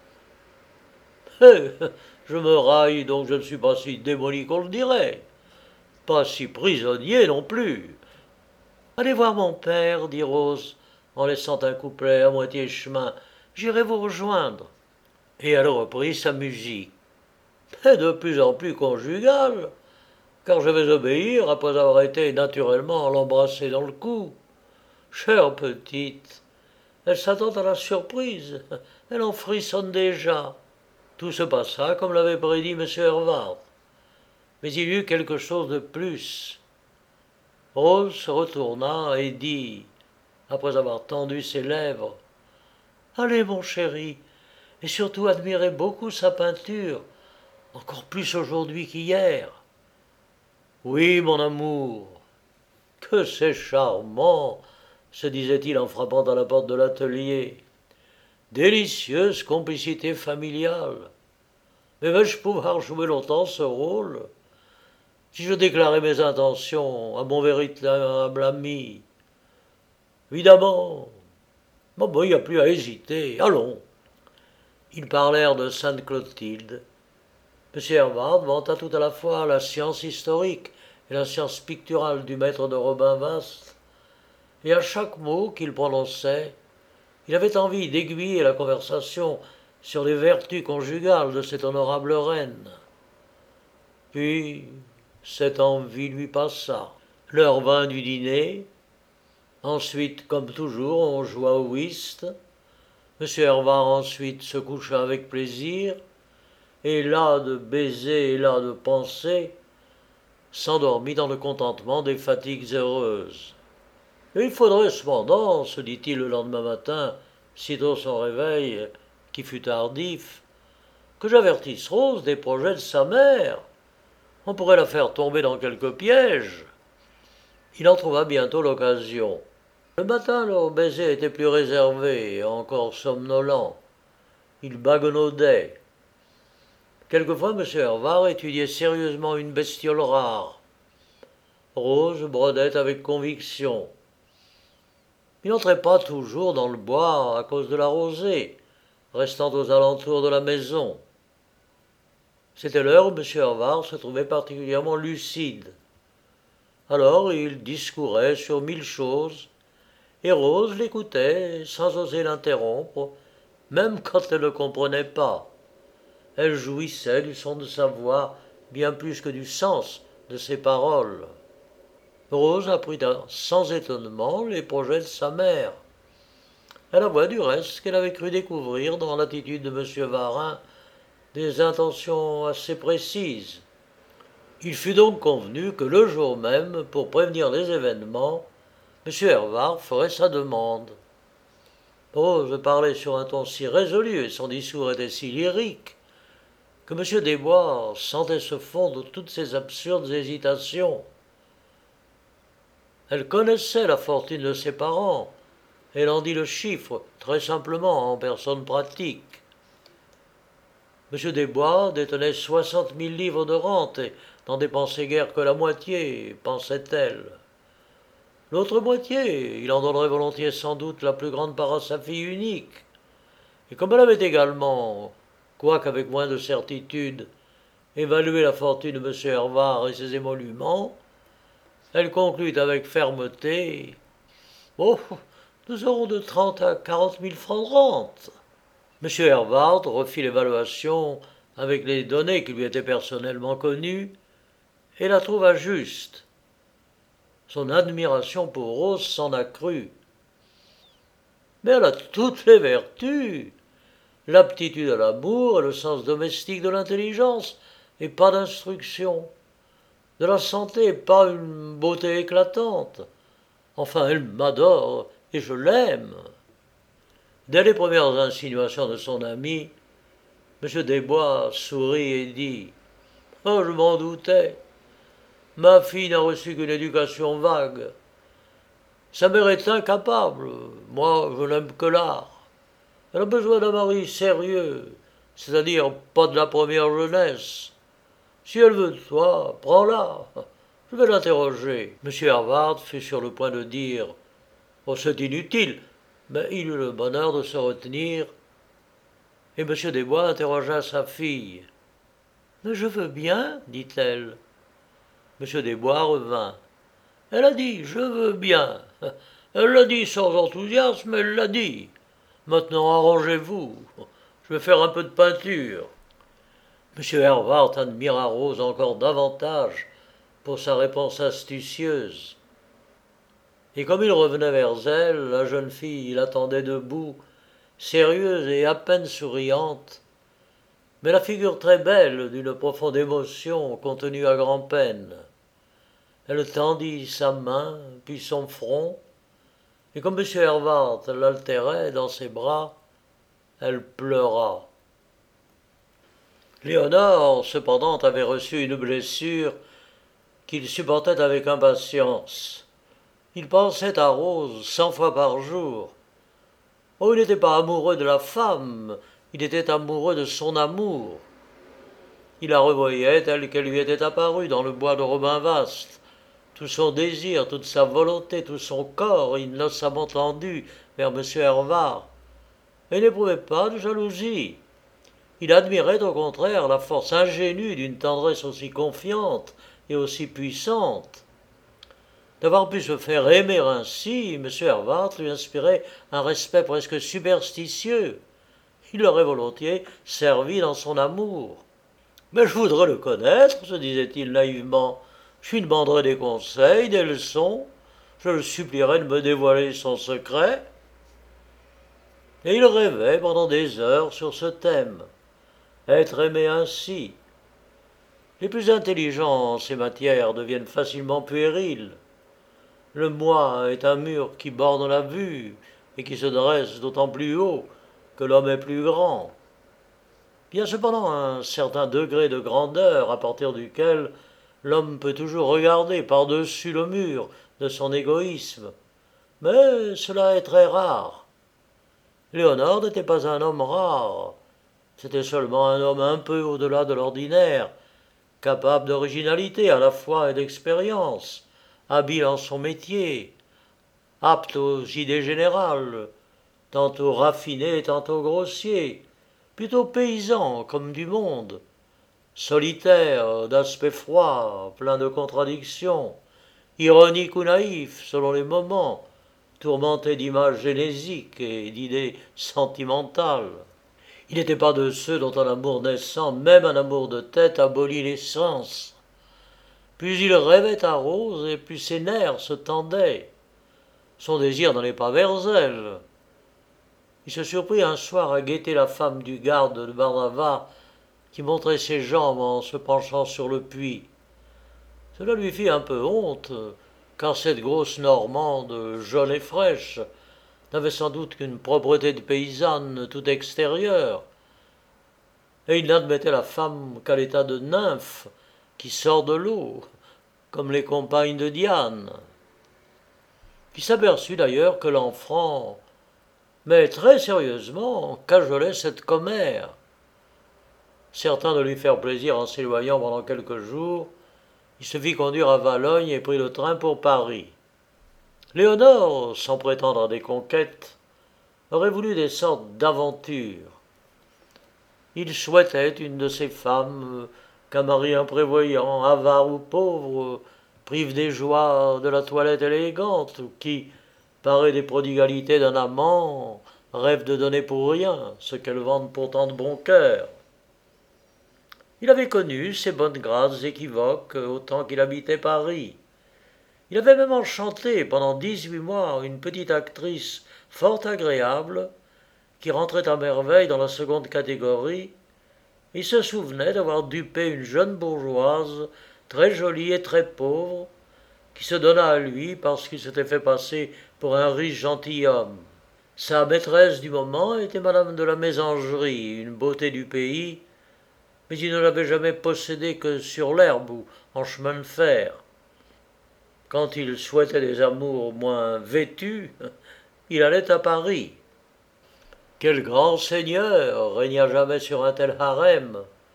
Je me raille donc je ne suis pas si démoli qu'on le dirait. Pas si prisonnier non plus. Allez voir mon père, dit Rose, en laissant un couplet à moitié chemin. J'irai vous rejoindre. Et elle reprit sa musique. Mais de plus en plus conjugale, car je vais obéir après avoir été naturellement à l'embrasser dans le cou. Chère petite, elle s'attend à la surprise, elle en frissonne déjà. Tout se passa comme l'avait prédit M. Hervard. Mais il y eut quelque chose de plus. Rose se retourna et dit, après avoir tendu ses lèvres, « Allez, mon chéri, et surtout admirez beaucoup sa peinture, encore plus aujourd'hui qu'hier. »« Oui, mon amour, que c'est charmant !» se disait-il en frappant à la porte de l'atelier. « Délicieuse complicité familiale. Mais vais-je pouvoir jouer longtemps ce rôle ? Si je déclarais mes intentions à mon véritable ami. Évidemment. Bon, il n'y a plus à hésiter. Allons. » Ils parlèrent de Sainte-Clotilde. M. Hervard vanta tout à la fois la science historique et la science picturale du maître de Robin Vaste, et à chaque mot qu'il prononçait, il avait envie d'aiguiller la conversation sur les vertus conjugales de cette honorable reine. Puis, cette envie lui passa. L'heure vint du dîner. Ensuite, comme toujours, on joua au whist. M. Hervard ensuite se coucha avec plaisir, et là de baisers et là de pensées, s'endormit dans le contentement des fatigues heureuses. Il faudrait cependant, se dit-il le lendemain matin, sitôt son réveil, qui fut tardif, que j'avertisse Rose des projets de sa mère. On pourrait la faire tomber dans quelque piège. Il en trouva bientôt l'occasion. Le matin, leur baiser était plus réservé et encore somnolent. Il bagonaudait. Quelquefois, M. Hervard étudiait sérieusement une bestiole rare. Rose brodait avec conviction. Il n'entrait pas toujours dans le bois à cause de la rosée, restant aux alentours de la maison. C'était l'heure où M. Hervard se trouvait particulièrement lucide. Alors il discourait sur 1000 choses, et Rose l'écoutait sans oser l'interrompre, même quand elle ne comprenait pas. Elle jouissait du son de sa voix bien plus que du sens de ses paroles. Rose apprit sans étonnement les projets de sa mère. Elle avoua du reste qu'elle avait cru découvrir dans l'attitude de M. Varin des intentions assez précises. Il fut donc convenu que le jour même, pour prévenir les événements, M. Hervard ferait sa demande. Rose parlait sur un ton si résolu et son discours était si lyrique que M. Desbois sentait se fondre toutes ces absurdes hésitations. Elle connaissait la fortune de ses parents, elle en dit le chiffre très simplement en personne pratique. M. Desbois détenait 60 000 livres de rente et n'en dépensait guère que la moitié, pensait-elle. L'autre moitié, il en donnerait volontiers sans doute la plus grande part à sa fille unique. Et comme elle avait également, quoiqu'avec moins de certitude, évalué la fortune de M. Hervard et ses émoluments, elle conclut avec fermeté « Oh, nous aurons de 30 à 40 000 francs de rente. » M. Hervard refit l'évaluation avec les données qui lui étaient personnellement connues et la trouva juste. Son admiration pour Rose s'en accrut. Mais elle a toutes les vertus, l'aptitude à l'amour et le sens domestique de l'intelligence, et pas d'instruction. De la santé et pas une beauté éclatante. Enfin, elle m'adore et je l'aime. Dès les premières insinuations de son ami, M. Desbois sourit et dit « Oh, je m'en doutais. Ma fille n'a reçu qu'une éducation vague. Sa mère est incapable. Moi, je n'aime que l'art. Elle a besoin d'un mari sérieux, c'est-à-dire pas de la première jeunesse. Si elle veut de toi, prends-la. Je vais l'interroger. » M. Hervard fut sur le point de dire « Oh, c'est inutile », mais il eut le bonheur de se retenir, et M. Desbois interrogea sa fille. « Mais je veux bien, dit-elle. » M. Desbois revint. « Elle a dit, je veux bien. Elle l'a dit sans enthousiasme, elle l'a dit. Maintenant, arrangez-vous. Je vais faire un peu de peinture. » M. Hervard admira Rose encore davantage pour sa réponse astucieuse. Et comme il revenait vers elle, la jeune fille l'attendait debout, sérieuse et à peine souriante, mais la figure très belle d'une profonde émotion contenue à grand-peine. Elle tendit sa main, puis son front, et comme M. Hervard l'altérait dans ses bras, elle pleura. Léonore, cependant, avait reçu une blessure qu'il supportait avec impatience. Il pensait à Rose 100 fois par jour. Oh, il n'était pas amoureux de la femme, il était amoureux de son amour. Il la revoyait telle qu'elle lui était apparue dans le bois de Robin Vaste, tout son désir, toute sa volonté, tout son corps innocemment tendu vers M. Hervard, et n'éprouvait pas de jalousie. Il admirait au contraire la force ingénue d'une tendresse aussi confiante et aussi puissante. D'avoir pu se faire aimer ainsi, M. Hervart lui inspirait un respect presque superstitieux. Il l'aurait volontiers servi dans son amour. Mais je voudrais le connaître, se disait-il naïvement. Je lui demanderais des conseils, des leçons. Je le supplierais de me dévoiler son secret. Et il rêvait pendant des heures sur ce thème. Être aimé ainsi. Les plus intelligents en ces matières deviennent facilement puérils. Le moi est un mur qui borne la vue et qui se dresse d'autant plus haut que l'homme est plus grand. Il y a cependant un certain degré de grandeur à partir duquel l'homme peut toujours regarder par-dessus le mur de son égoïsme. Mais cela est très rare. Léonard n'était pas un homme rare. C'était seulement un homme un peu au-delà de l'ordinaire, capable d'originalité à la fois et d'expérience, habile en son métier, apte aux idées générales, tantôt raffiné, tantôt grossier, plutôt paysan comme du monde, solitaire, d'aspect froid, plein de contradictions, ironique ou naïf selon les moments, tourmenté d'images génésiques et d'idées sentimentales. Il n'était pas de ceux dont un amour naissant, même un amour de tête, abolit les sens. Plus il rêvait à Rose, et plus ses nerfs se tendaient. Son désir n'allait pas vers elle. Il se surprit un soir à guetter la femme du garde de Barnava qui montrait ses jambes en se penchant sur le puits. Cela lui fit un peu honte, car cette grosse Normande, jaune et fraîche, n'avait sans doute qu'une propreté de paysanne tout extérieure, et il n'admettait la femme qu'à l'état de nymphe qui sort de l'eau, comme les compagnes de Diane. Il s'aperçut d'ailleurs que l'enfant, mais très sérieusement, cajolait cette commère. Certain de lui faire plaisir en s'éloignant pendant quelques jours, il se fit conduire à Valogne et prit le train pour Paris. Léonore, sans prétendre à des conquêtes, aurait voulu des sortes d'aventures. Il souhaitait une de ces femmes qu'un mari imprévoyant, avare ou pauvre, prive des joies de la toilette élégante, ou qui, parée des prodigalités d'un amant, rêve de donner pour rien ce qu'elle vante pourtant de bon cœur. Il avait connu ces bonnes grâces équivoques autant qu'il habitait Paris. Il avait même enchanté pendant 18 mois une petite actrice fort agréable qui rentrait à merveille dans la seconde catégorie. Il se souvenait d'avoir dupé une jeune bourgeoise très jolie et très pauvre qui se donna à lui parce qu'il s'était fait passer pour un riche gentilhomme. Sa maîtresse du moment était madame de la Mésangerie, une beauté du pays, mais il ne l'avait jamais possédée que sur l'herbe ou en chemin de fer. Quand il souhaitait des amours moins vêtus, il allait à Paris. Quel grand seigneur régna jamais sur un tel harem!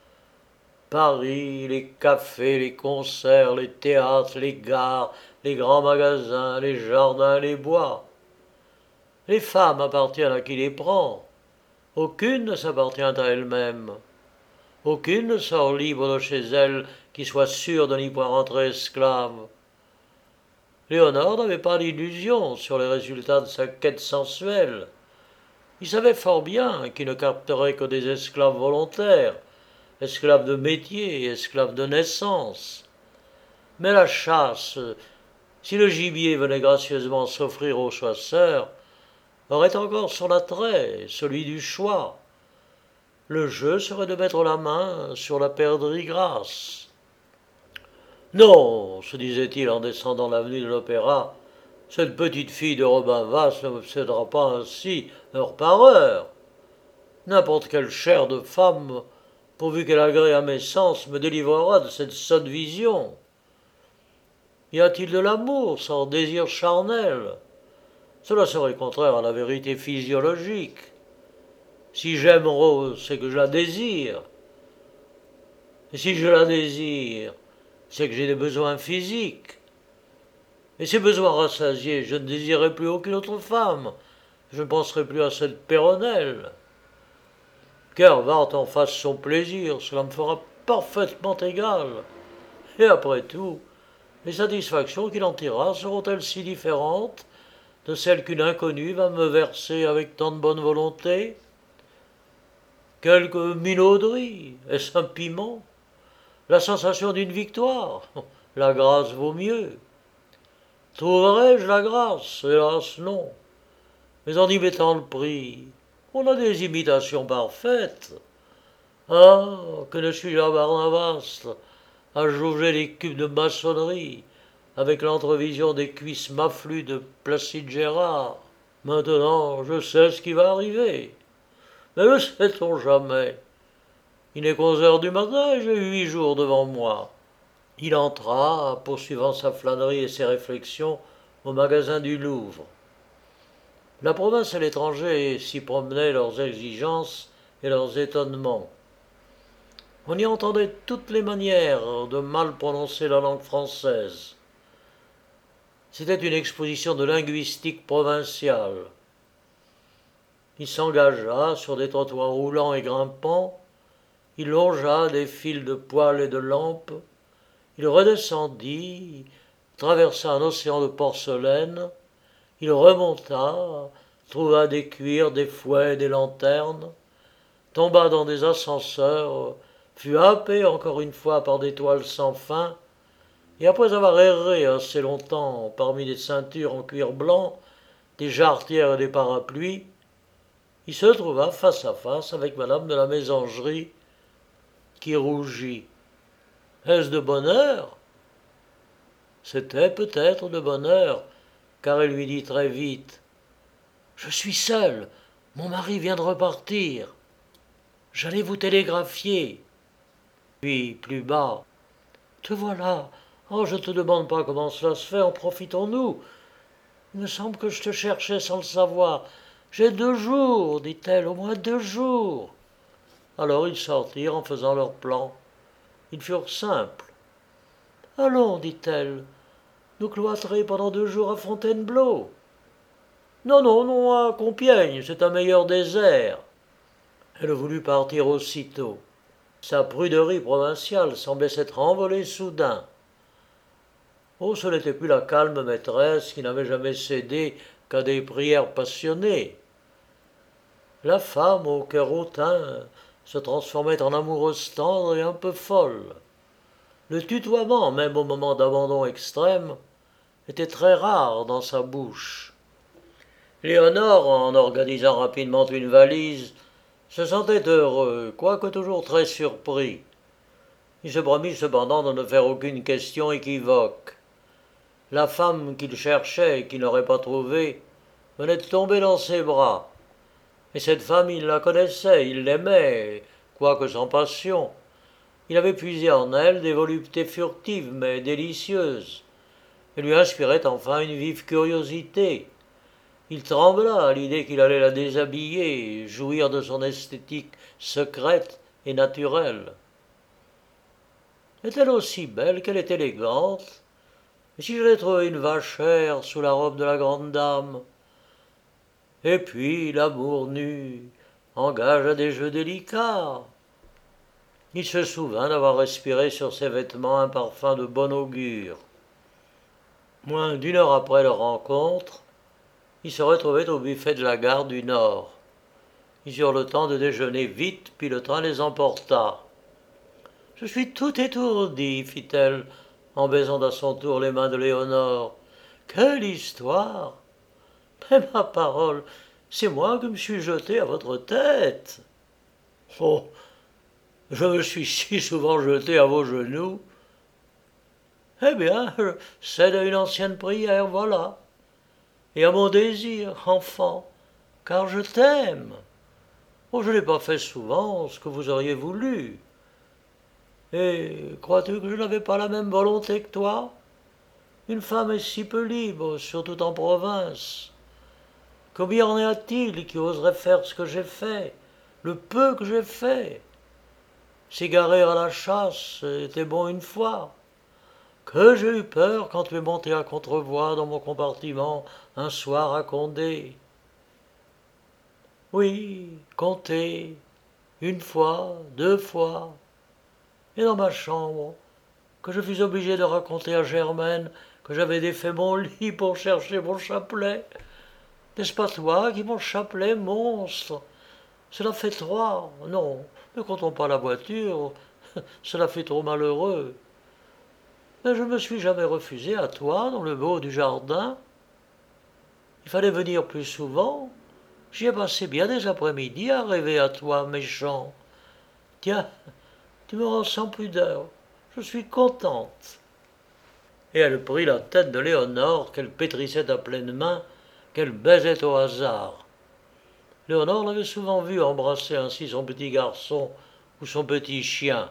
Paris, les cafés, les concerts, les théâtres, les gares, les grands magasins, les jardins, les bois. Les femmes appartiennent à qui les prend. Aucune ne s'appartient à elle-même. Aucune ne sort libre de chez elle qui soit sûre de n'y point rentrer esclave. Léonard n'avait pas d'illusion sur les résultats de sa quête sensuelle. Il savait fort bien qu'il ne capterait que des esclaves volontaires, esclaves de métier, esclaves de naissance. Mais la chasse, si le gibier venait gracieusement s'offrir aux chasseurs, aurait encore son attrait, celui du choix. Le jeu serait de mettre la main sur la perdrix grasse. Non, se disait-il en descendant l'avenue de l'Opéra, cette petite fille de Robin Vasse ne m'obsédera pas ainsi, heure par heure. N'importe quelle chair de femme, pourvu qu'elle agrée à mes sens, me délivrera de cette sotte vision. Y a-t-il de l'amour sans désir charnel? Cela serait contraire à la vérité physiologique. Si j'aime Rose, c'est que je la désire. Et si je la désire, c'est que j'ai des besoins physiques. Et ces besoins rassasiés, je ne désirerai plus aucune autre femme. Je ne penserai plus à cette Péronnelle. qu'Hervart en fasse son plaisir, cela me fera parfaitement égal. Et après tout, les satisfactions qu'il en tirera seront-elles si différentes de celles qu'une inconnue va me verser avec tant de bonne volonté? Quelques minauderies, est-ce un piment? La sensation d'une victoire? La grâce vaut mieux. Trouverai-je la grâce? Hélas, non. Mais en y mettant le prix, on a des imitations parfaites. Ah, que ne suis-je à Barnabas à jauger les cubes de maçonnerie avec l'entrevision des cuisses maflues de Placide Gérard. Maintenant, je sais ce qui va arriver. Mais le sait-on jamais? Il n'est qu'onze heures du matin et j'ai 8 jours devant moi. Il entra, poursuivant sa flânerie et ses réflexions, au magasin du Louvre. La province et l'étranger s'y promenaient leurs exigences et leurs étonnements. On y entendait toutes les manières de mal prononcer la langue française. C'était une exposition de linguistique provinciale. Il s'engagea sur des trottoirs roulants et grimpants, il longea des fils de poêles et de lampes, il redescendit, traversa un océan de porcelaine, il remonta, trouva des cuirs, des fouets, des lanternes, tomba dans des ascenseurs, fut happé encore une fois par des toiles sans fin, et après avoir erré assez longtemps parmi des ceintures en cuir blanc, des jarretières et des parapluies, il se trouva face à face avec madame de la Mésangerie, qui rougit. Est-ce de bonne heure? C'était peut-être de bonne heure, car elle lui dit très vite: Je suis seule, mon mari vient de repartir. J'allais vous télégraphier. Puis, plus bas: Te voilà. Oh, je ne te demande pas comment cela se fait, en profitons-nous. Il me semble que je te cherchais sans le savoir. J'ai 2 jours, dit-elle, au moins 2 jours. Alors ils sortirent en faisant leur plan. Ils furent simples. Allons, dit-elle, nous cloîtrer pendant 2 jours à Fontainebleau. Non, non, non, à Compiègne, c'est un meilleur désert. Elle voulut partir aussitôt. Sa pruderie provinciale semblait s'être envolée soudain. Oh, ce n'était plus la calme maîtresse qui n'avait jamais cédé qu'à des prières passionnées. La femme au cœur hautain se transformait en amoureuse tendre et un peu folle. Le tutoiement, même au moment d'abandon extrême, était très rare dans sa bouche. Léonore, en organisant rapidement une valise, se sentait heureux, quoique toujours très surpris. Il se promit cependant de ne faire aucune question équivoque. La femme qu'il cherchait et qu'il n'aurait pas trouvée venait de tomber dans ses bras. Et cette femme, il la connaissait, il l'aimait, quoique sans passion. Il avait puisé en elle des voluptés furtives mais délicieuses, et lui inspirait enfin une vive curiosité. Il trembla à l'idée qu'il allait la déshabiller et jouir de son esthétique secrète et naturelle. Est-elle aussi belle qu'elle est élégante? Et si j'allais trouver une vachère sous la robe de la grande dame? Et puis l'amour nu engage à des jeux délicats. Il se souvint d'avoir respiré sur ses vêtements un parfum de bon augure. Moins d'1 heure après leur rencontre, ils se retrouvaient au buffet de la gare du Nord. Ils eurent le temps de déjeuner vite, puis le train les emporta. « Je suis tout étourdie, fit-elle, en baisant à son tour les mains de Léonore. Quelle histoire! Mais ma parole, c'est moi que me suis jetée à votre tête. Oh, je me suis si souvent jetée à vos genoux. Eh bien, je cède à une ancienne prière, voilà. Et à mon désir, enfant, car je t'aime. Oh, je n'ai pas fait souvent ce que vous auriez voulu. Et crois-tu que je n'avais pas la même volonté que toi? Une femme est si peu libre, surtout en province. Combien en a-t-il qui oseraient faire ce que j'ai fait, le peu que j'ai fait? S'égarer à la chasse était bon une fois. Que j'ai eu peur quand tu es monté à contrevoix dans mon compartiment un soir à Condé. Oui, compter, une fois, deux fois, et dans ma chambre, que je fus obligé de raconter à Germaine que j'avais défait mon lit pour chercher mon chapelet. N'est-ce pas toi qui mon chapelet, monstre? Cela fait trois. Non, ne comptons pas la voiture, cela fait trop malheureux. Mais je ne me suis jamais refusé à toi dans le beau du jardin. Il fallait venir plus souvent. J'y ai passé bien des après-midi à rêver à toi, méchant. Tiens, tu me rends sans pudeur. Je suis contente. Et elle prit la tête de Léonore qu'elle pétrissait à pleine main, qu'elle baisait au hasard. Léonore l'avait souvent vue embrasser ainsi son petit garçon ou son petit chien.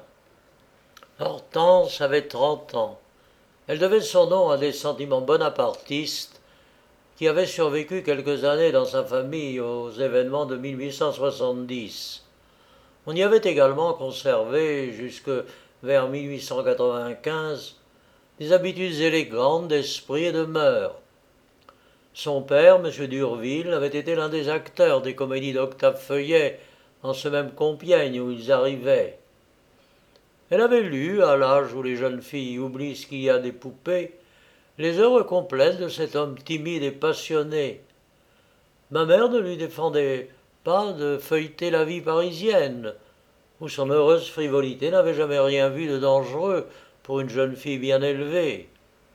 Hortense avait 30 ans. Elle devait son nom à des sentiments bonapartistes qui avaient survécu quelques années dans sa famille aux événements de 1870. On y avait également conservé, jusque vers 1895, des habitudes élégantes d'esprit et de mœurs. Son père, M. d'Urville, avait été l'un des acteurs des comédies d'Octave Feuillet en ce même Compiègne où ils arrivaient. Elle avait lu, à l'âge où les jeunes filles oublient ce qu'il y a des poupées, les œuvres complètes de cet homme timide et passionné. Ma mère ne lui défendait pas de feuilleter la vie parisienne, où son heureuse frivolité n'avait jamais rien vu de dangereux pour une jeune fille bien élevée.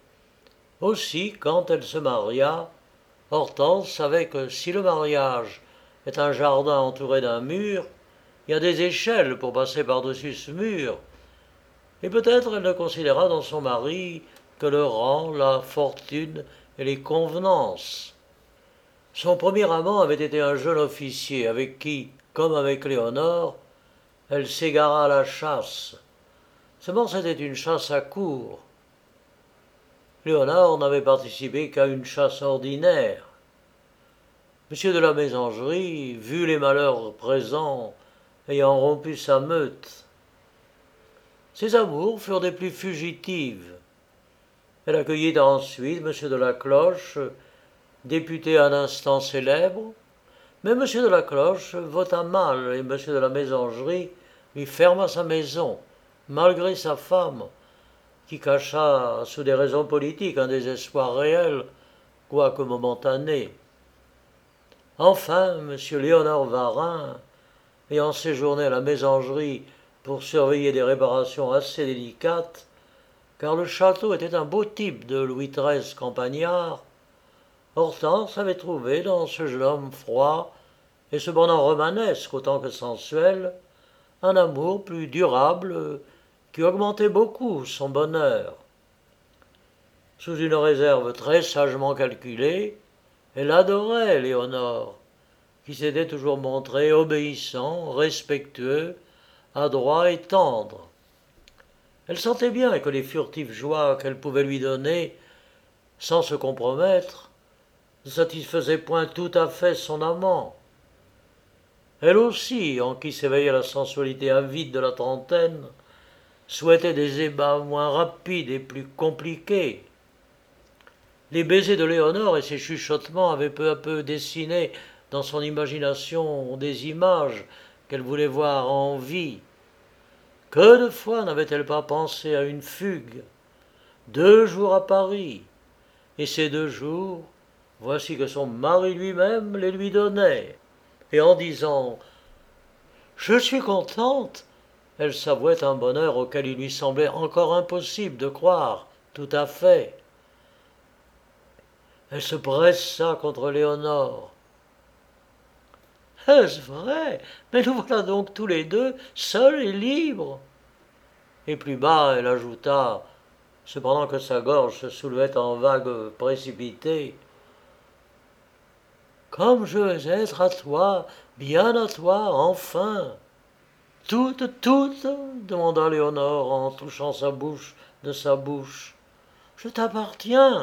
Aussi, quand elle se maria, Hortense savait que si le mariage est un jardin entouré d'un mur, il y a des échelles pour passer par-dessus ce mur, et peut-être elle ne considéra dans son mari que le rang, la fortune et les convenances. Son premier amant avait été un jeune officier avec qui, comme avec Léonore, elle s'égara à la chasse. Seulement c'était une chasse à court. Léonore n'avait participé qu'à une chasse ordinaire. M. de la Mésangerie, vu les malheurs présents, ayant rompu sa meute. Ses amours furent des plus fugitives. Elle accueillit ensuite M. de la Cloche, député un instant célèbre, mais M. de la Cloche vota mal et M. de la Mésangerie lui ferma sa maison, malgré sa femme, qui cacha sous des raisons politiques un désespoir réel, quoique momentané. Enfin, M. Léonard Varin, ayant séjourné à la Mésangerie pour surveiller des réparations assez délicates, car le château était un beau type de Louis XIII campagnard, Hortense avait trouvé dans ce jeune homme froid et cependant romanesque autant que sensuel un amour plus durable qui augmentait beaucoup son bonheur. Sous une réserve très sagement calculée, elle adorait Léonore, qui s'était toujours montré obéissant, respectueux, adroit et tendre. Elle sentait bien que les furtives joies qu'elle pouvait lui donner, sans se compromettre, ne satisfaisaient point tout à fait son amant. Elle aussi, en qui s'éveillait la sensualité avide de la trentaine, souhaitait des ébats moins rapides et plus compliqués. Les baisers de Léonore et ses chuchotements avaient peu à peu dessiné dans son imagination des images qu'elle voulait voir en vie. Que de fois n'avait-elle pas pensé à une fugue, 2 jours à Paris, et ces 2 jours, voici que son mari lui-même les lui donnait, et en disant « Je suis contente », elle s'avouait un bonheur auquel il lui semblait encore impossible de croire tout à fait. Elle se pressa contre Léonore. « Est-ce vrai? Mais nous voilà donc tous les deux, seuls et libres. » Et plus bas, elle ajouta, cependant que sa gorge se soulevait en vagues précipitées, « Comme je veux être à toi, bien à toi, enfin. » « Toute, toute ?» demanda Léonore en touchant sa bouche de sa bouche. « Je t'appartiens. »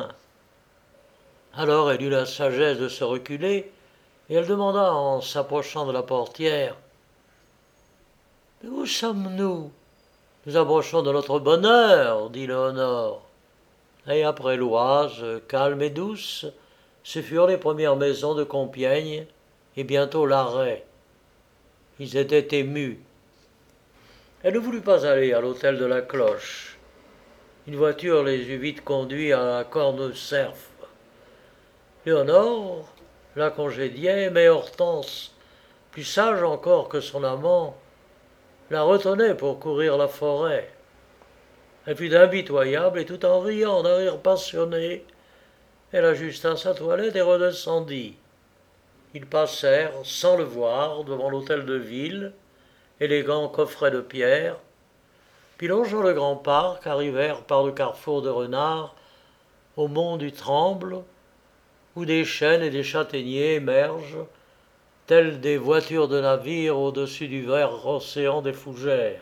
Alors elle eut la sagesse de se reculer, et elle demanda en s'approchant de la portière, « Mais où sommes-nous ? » « Nous approchons de notre bonheur, dit Léonore. Et après l'Oise, calme et douce, ce furent les premières maisons de Compiègne, et bientôt l'arrêt. Ils étaient émus. Elle ne voulut pas aller à l'hôtel de la Cloche. Une voiture les eut vite conduits à la Corne-Cerf. Léonore la congédiait, mais Hortense, plus sage encore que son amant, la retenait pour courir la forêt. Elle fut impitoyable et tout en riant d'un rire passionné, elle ajusta sa toilette et redescendit. Ils passèrent, sans le voir, devant l'hôtel de ville, élégant coffret de pierre, puis longeant le grand parc, arrivèrent par le carrefour de Renard au mont du Tremble, où des chênes et des châtaigniers émergent, telles des voitures de navires au-dessus du vert océan des fougères.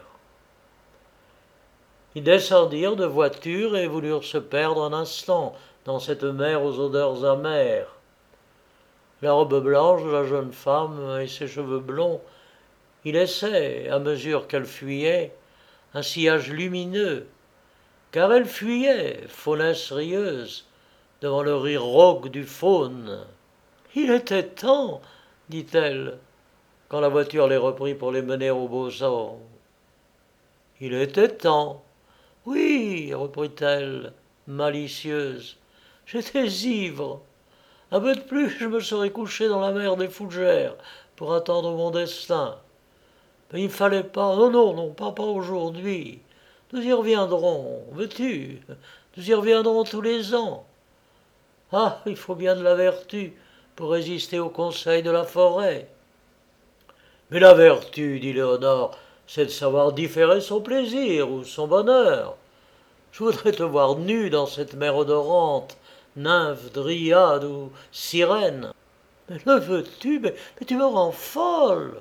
Ils descendirent de voiture et voulurent se perdre un instant dans cette mer aux odeurs amères. La robe blanche de la jeune femme et ses cheveux blonds y laissaient, à mesure qu'elle fuyait, un sillage lumineux, car elle fuyait, faunesse rieuse, devant le rire rauque du faune. « Il était temps, dit-elle, quand la voiture les reprit pour les mener au Beaux-Arts. « Il était temps. Oui, reprit-elle, malicieuse. J'étais ivre. Un peu de plus, je me serais couché dans la mer des fougères pour attendre mon destin. Mais il ne fallait pas. Non, non, non, pas aujourd'hui. Nous y reviendrons, veux-tu? Nous y reviendrons tous les ans. Ah, il faut bien de la vertu pour résister aux conseils de la forêt. Mais la vertu, dit Léonore, c'est de savoir différer son plaisir ou son bonheur. Je voudrais te voir nue dans cette mer odorante, nymphe, dryade ou sirène. Mais le veux-tu? Mais tu me rends folle.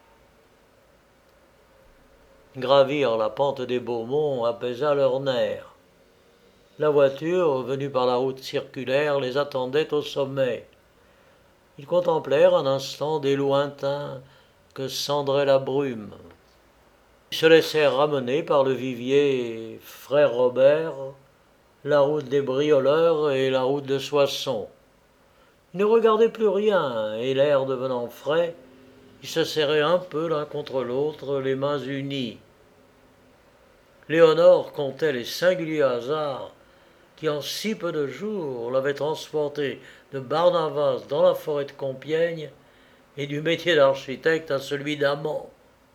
Gravir la pente des Beaumonts apaisa leurs nerfs. La voiture, venue par la route circulaire, les attendait au sommet. Ils contemplèrent un instant des lointains que cendrait la brume. Ils se laissèrent ramener par le vivier Frère Robert, la route des Brioleurs et la route de Soissons. Ils ne regardaient plus rien, et l'air devenant frais, ils se serraient un peu l'un contre l'autre, les mains unies. Léonore comptait les singuliers hasards qui en si peu de jours l'avaient transporté de Barnavas dans la forêt de Compiègne et du métier d'architecte à celui d'amant.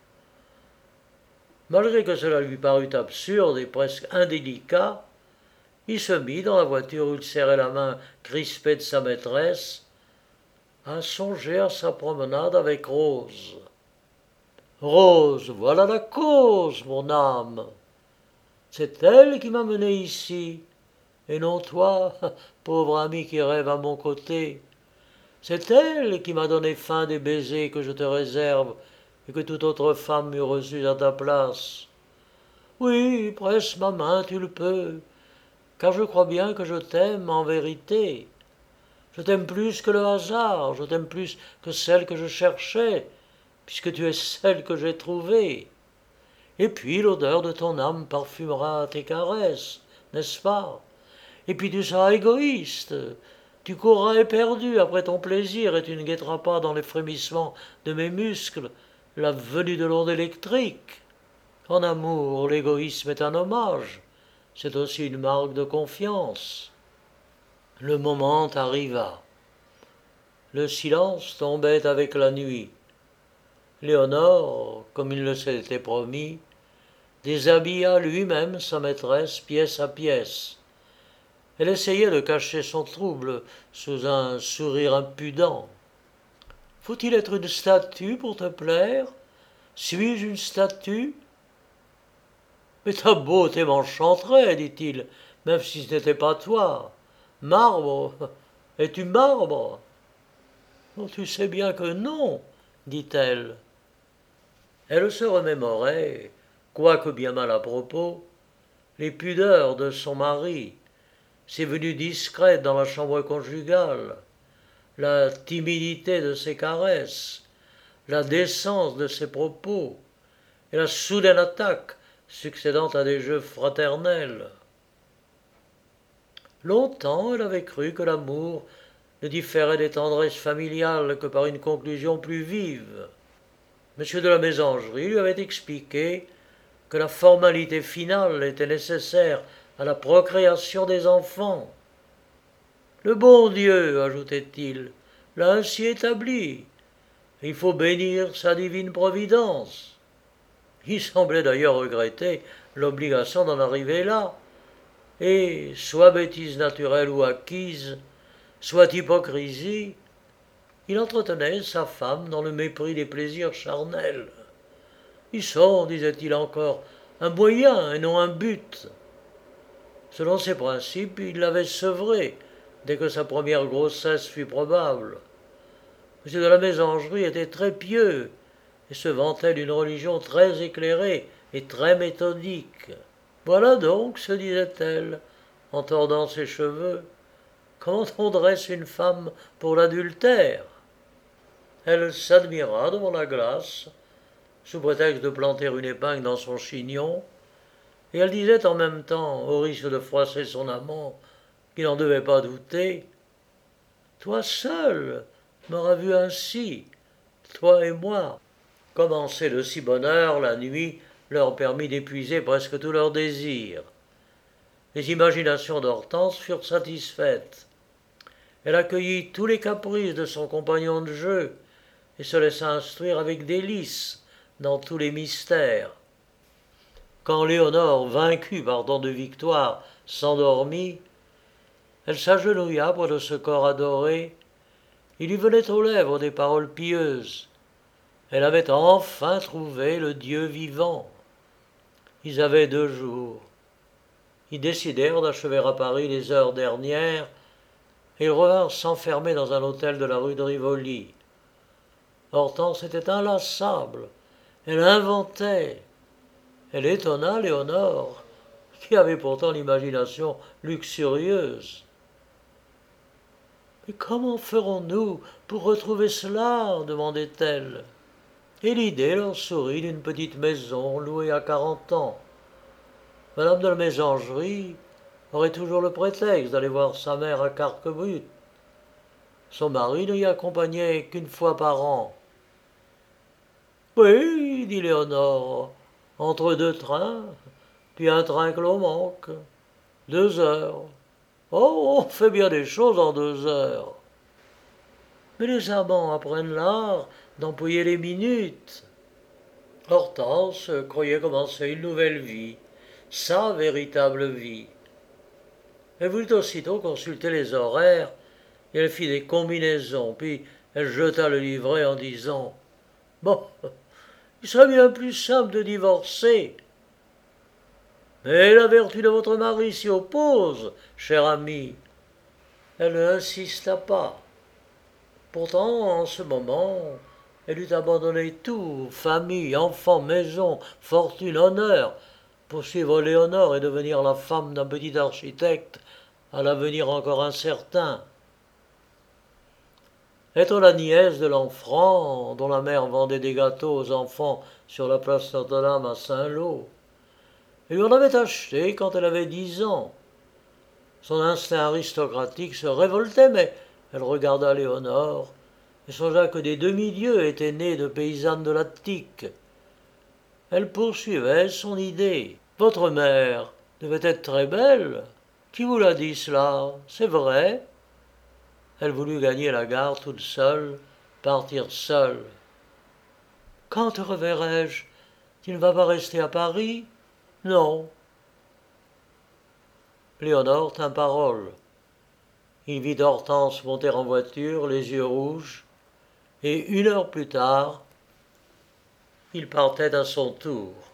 Malgré que cela lui parût absurde et presque indélicat, il se mit dans la voiture où il serrait la main crispée de sa maîtresse, à songer à sa promenade avec Rose. Rose, voilà la cause, mon âme. C'est elle qui m'a mené ici, et non toi, pauvre ami qui rêve à mon côté. C'est elle qui m'a donné faim des baisers que je te réserve et que toute autre femme eût reçus à ta place. Oui, presse ma main, tu le peux, car je crois bien que je t'aime en vérité. Je t'aime plus que le hasard, je t'aime plus que celle que je cherchais, puisque tu es celle que j'ai trouvée. Et puis l'odeur de ton âme parfumera tes caresses, n'est-ce pas? Et puis tu seras égoïste, tu courras éperdu après ton plaisir et tu ne guetteras pas dans les frémissements de mes muscles la venue de l'onde électrique. En amour, l'égoïsme est un hommage, c'est aussi une marque de confiance. Le moment arriva. Le silence tombait avec la nuit. Léonore, comme il le s'était promis, déshabilla lui-même sa maîtresse pièce à pièce. Elle essayait de cacher son trouble sous un sourire impudent. « Faut-il être une statue pour te plaire? Suis-je une statue? » ?»« Mais ta beauté m'enchanterait, dit-il, même si ce n'était pas toi. Marbre, es-tu marbre? » ?»« Oh, tu sais bien que non, dit-elle. Elle se remémorait, quoique bien mal à propos, les pudeurs de son mari, ses venues discrètes dans la chambre conjugale, la timidité de ses caresses, la décence de ses propos, et la soudaine attaque succédant à des jeux fraternels. Longtemps elle avait cru que l'amour ne différait des tendresses familiales que par une conclusion plus vive. M. de la Mésangerie lui avait expliqué que la formalité finale était nécessaire à la procréation des enfants. Le bon Dieu, ajoutait-il, l'a ainsi établi. Il faut bénir sa divine providence. Il semblait d'ailleurs regretter l'obligation d'en arriver là, et, soit bêtise naturelle ou acquise, soit hypocrisie, il entretenait sa femme dans le mépris des plaisirs charnels. Ils sont, disait-il encore, un moyen et non un but. Selon ses principes, il l'avait sevrée dès que sa première grossesse fut probable. M. de la Mésangerie était très pieux et se vantait d'une religion très éclairée et très méthodique. Voilà donc, se disait-elle, en tordant ses cheveux, comment on dresse une femme pour l'adultère. Elle s'admira devant la glace, sous prétexte de planter une épingle dans son chignon, et elle disait en même temps, au risque de froisser son amant, qui n'en devait pas douter, « Toi seul m'auras vu ainsi, toi et moi. » Commencé de si bonne heure, la nuit leur permit d'épuiser presque tous leurs désirs. Les imaginations d'Hortense furent satisfaites. Elle accueillit tous les caprices de son compagnon de jeu et se laissa instruire avec délice dans tous les mystères. Quand Léonore, vaincue par tant de victoire, s'endormit, elle s'agenouilla près de ce corps adoré. Il lui venait aux lèvres des paroles pieuses. Elle avait enfin trouvé le Dieu vivant. Ils avaient 2 jours. Ils décidèrent d'achever à Paris les heures dernières, et ils revinrent s'enfermer dans un hôtel de la rue de Rivoli. Hortense était inlassable. Elle inventait. Elle étonna Léonore, qui avait pourtant l'imagination luxurieuse. « Mais comment ferons-nous pour retrouver cela ?» demandait-elle. Et l'idée leur sourit d'une petite maison louée à 40 ans. Madame de la Mésangerie aurait toujours le prétexte d'aller voir sa mère à Carquebut. Son mari ne l'y accompagnait qu'une fois par an. « Oui, dit Léonore, entre 2 trains, puis un train que l'on manque. 2 heures. Oh, on fait bien des choses en 2 heures. Mais les amants apprennent l'art d'employer les minutes. » Hortense croyait commencer une nouvelle vie, sa véritable vie. Elle voulut aussitôt consulter les horaires, et elle fit des combinaisons, puis elle jeta le livret en disant « Bon, il serait bien plus simple de divorcer. » « Mais la vertu de votre mari s'y oppose, cher ami. » Elle n'insista pas. Pourtant, en ce moment, elle eût abandonné tout, famille, enfants, maison, fortune, honneur, pour suivre Léonore et devenir la femme d'un petit architecte à l'avenir encore incertain. Être la nièce de l'Enfant, dont la mère vendait des gâteaux aux enfants sur la place Notre-Dame à Saint-Lô. Elle lui en avait acheté quand elle avait 10 ans. Son instinct aristocratique se révoltait, mais elle regarda Léonore et songea que des demi-dieux étaient nés de paysannes de l'Attique. Elle poursuivait son idée. « Votre mère devait être très belle. Qui vous l'a dit cela? C'est vrai ?» Elle voulut gagner la gare toute seule, partir seule. « Quand te reverrai-je? Tu ne vas pas rester à Paris? » ?»« Non. » Léonore tint parole. Il vit Hortense monter en voiture, les yeux rouges, et 1 heure plus tard, il partait à son tour.